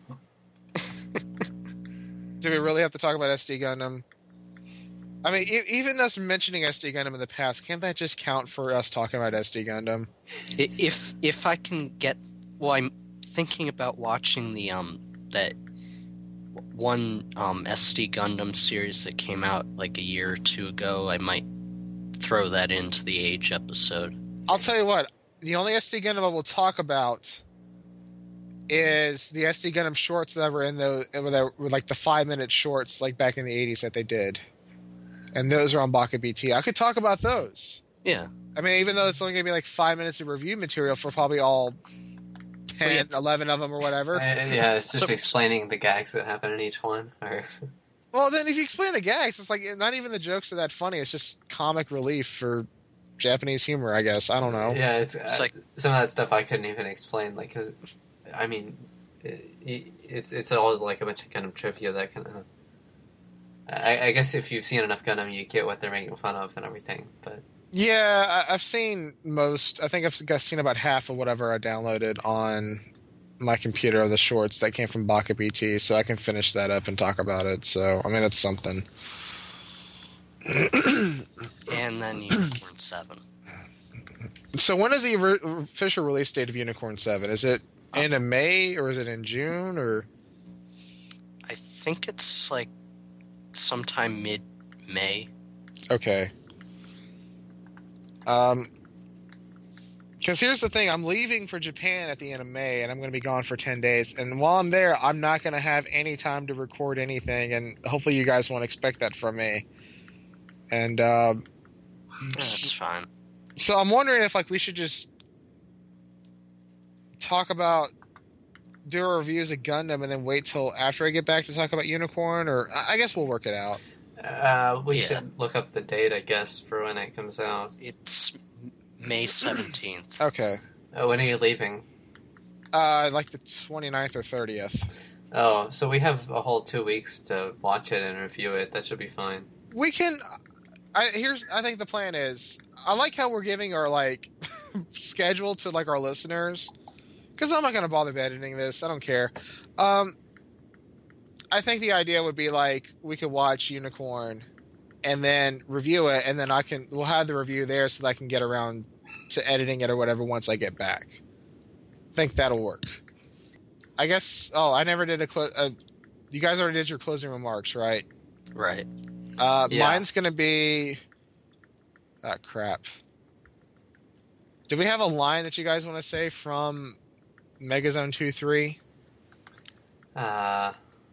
Do we really have to talk about S D Gundam? I mean, e- even us mentioning S D Gundam in the past, can't that just count for us talking about S D Gundam? I- if if I can get, well, I'm thinking about watching the um that one um, S D Gundam series that came out like a year or two ago. I might throw that into the Age episode. I'll tell you what. The only S D Gundam I will talk about is the S D Gundam shorts that were in the with like the five minute shorts like back in the eighties that they did, and those are on Baka B T. I could talk about those. Yeah. I mean, even though it's only gonna be like five minutes of review material for probably all ten, Well, yeah. eleven of them or whatever. And, yeah, it's just So- explaining the gags that happen in each one. Or Well, then if you explain the gags, it's like not even the jokes are that funny. It's just comic relief for Japanese humor, I guess. I don't know. yeah, it's, It's uh, like- some of that stuff I couldn't even explain. Like, 'cause, I mean, it, it's it's all like a bunch of kind of trivia that kind of. I, I guess if you've seen enough Gundam, you get what they're making fun of and everything. But Yeah, I, I've seen most. I think I've got- seen about half of whatever I downloaded on my computer of the shorts that came from Baka B T, so I can finish that up and talk about it. So, I mean, that's something. And then Unicorn seven. So, when is the re- official release date of Unicorn seven? Is it end of May or is it in June or? I think it's like sometime mid-May. Okay. Um, because here's the thing, I'm leaving for Japan at the end of May, and I'm going to be gone for ten days. And while I'm there, I'm not going to have any time to record anything, and hopefully you guys won't expect that from me. And uh, That's fine. so I'm wondering if like we should just talk about do our reviews of Gundam and then wait till after I get back to talk about Unicorn, or I I guess we'll work it out. uh, we Yeah. should look up the date, I guess, for when it comes out. It's May seventeenth. Okay. Uh, when are you leaving? Uh, like the twenty-ninth or thirtieth. Oh, so we have a whole two weeks to watch it and review it. That should be fine. We can. I here's. I think the plan is. I like how we're giving our like schedule to like our listeners, because I'm not going to bother editing this. I don't care. Um, I think the idea would be like we could watch Unicorn, and then review it, and then I can. We'll have the review there so that I can get around to editing it or whatever once I get back. I think that'll work. I guess. Oh, I never did a. Clo- uh, you guys already did your closing remarks, right? Right. Uh, Yeah. Mine's gonna be. Ah, crap. Do we have a line that you guys want to say from Megazone two three? Uh,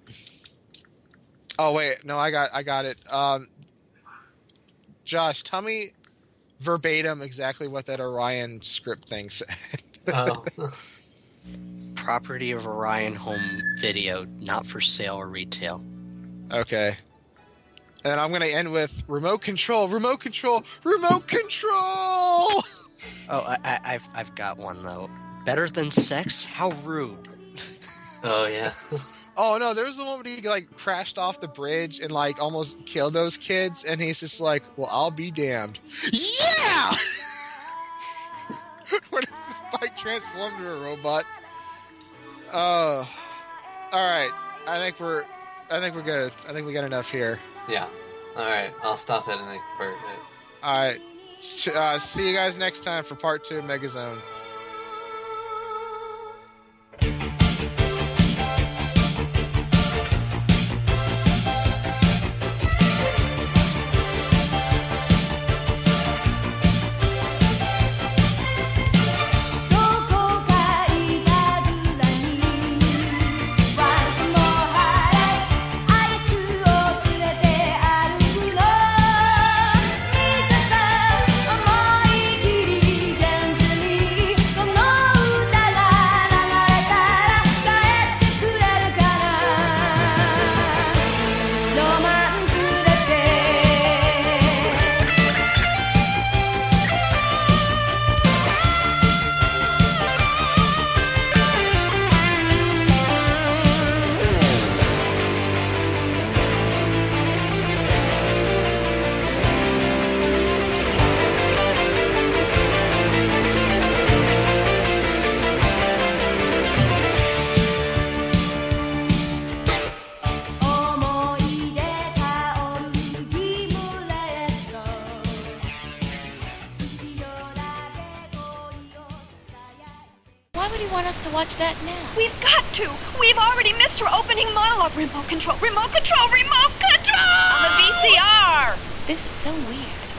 Oh wait, no, I got, I got it. Um, Josh, tell me verbatim exactly what that Orion script thing said. oh. Property of Orion Home Video, not for sale or retail. Okay. And I'm gonna end with remote control, remote control, remote control. Oh, I, I, I've I've got one though. Better than sex? How rude! oh, yeah. Oh no, there was the one where he like crashed off the bridge and like almost killed those kids, and he's just like, "Well, I'll be damned." Yeah. When it's just like transformed to a robot. Oh, all right. I think we're, I think we're good. I think we got enough here. Yeah. Alright, I'll stop it and then convert it. All right. S- Uh, see you guys next time for part two of Megazone. would he want us to watch that now? We've got to! We've already missed her opening monologue. Remote control, remote control, remote control! On the V C R! This is so weird.